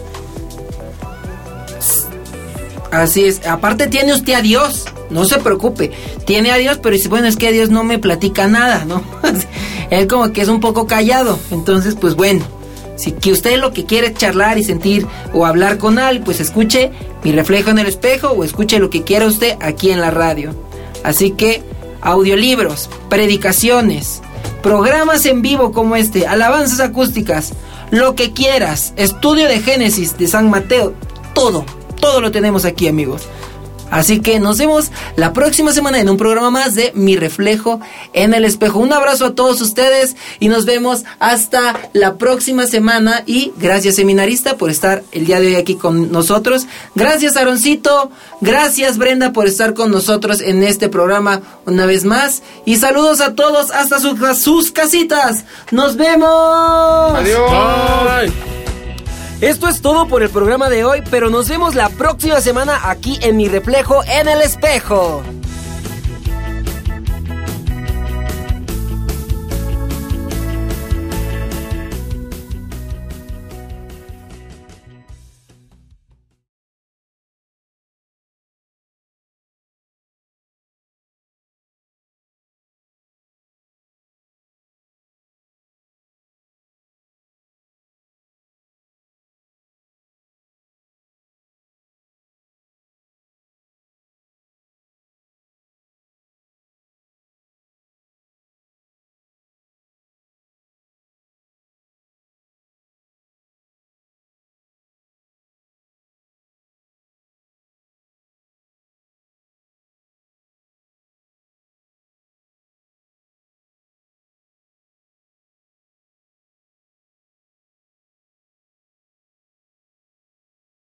Así es. Aparte tiene usted a Dios. No se preocupe. Tiene a Dios, pero dice, bueno, es que a Dios no me platica nada, ¿no? Él como que es un poco callado. Entonces, pues bueno, si que usted lo que quiere es charlar y sentir o hablar con alguien, pues escuche Mi Reflejo en el Espejo o escuche lo que quiera usted aquí en la radio. Así que audiolibros, predicaciones, programas en vivo como este, alabanzas acústicas, lo que quieras, estudio de Génesis, de San Mateo, todo lo tenemos aquí, amigos. Así que nos vemos la próxima semana en un programa más de Mi Reflejo en el Espejo. Un abrazo a todos ustedes y nos vemos hasta la próxima semana. Y gracias, seminarista, por estar el día de hoy aquí con nosotros. Gracias, Aaroncito. Gracias, Brenda, por estar con nosotros en este programa una vez más. Y saludos a todos hasta sus casitas. ¡Nos vemos! Adiós. Bye. Esto es todo por el programa de hoy, pero nos vemos la próxima semana aquí en Mi Reflejo en el Espejo.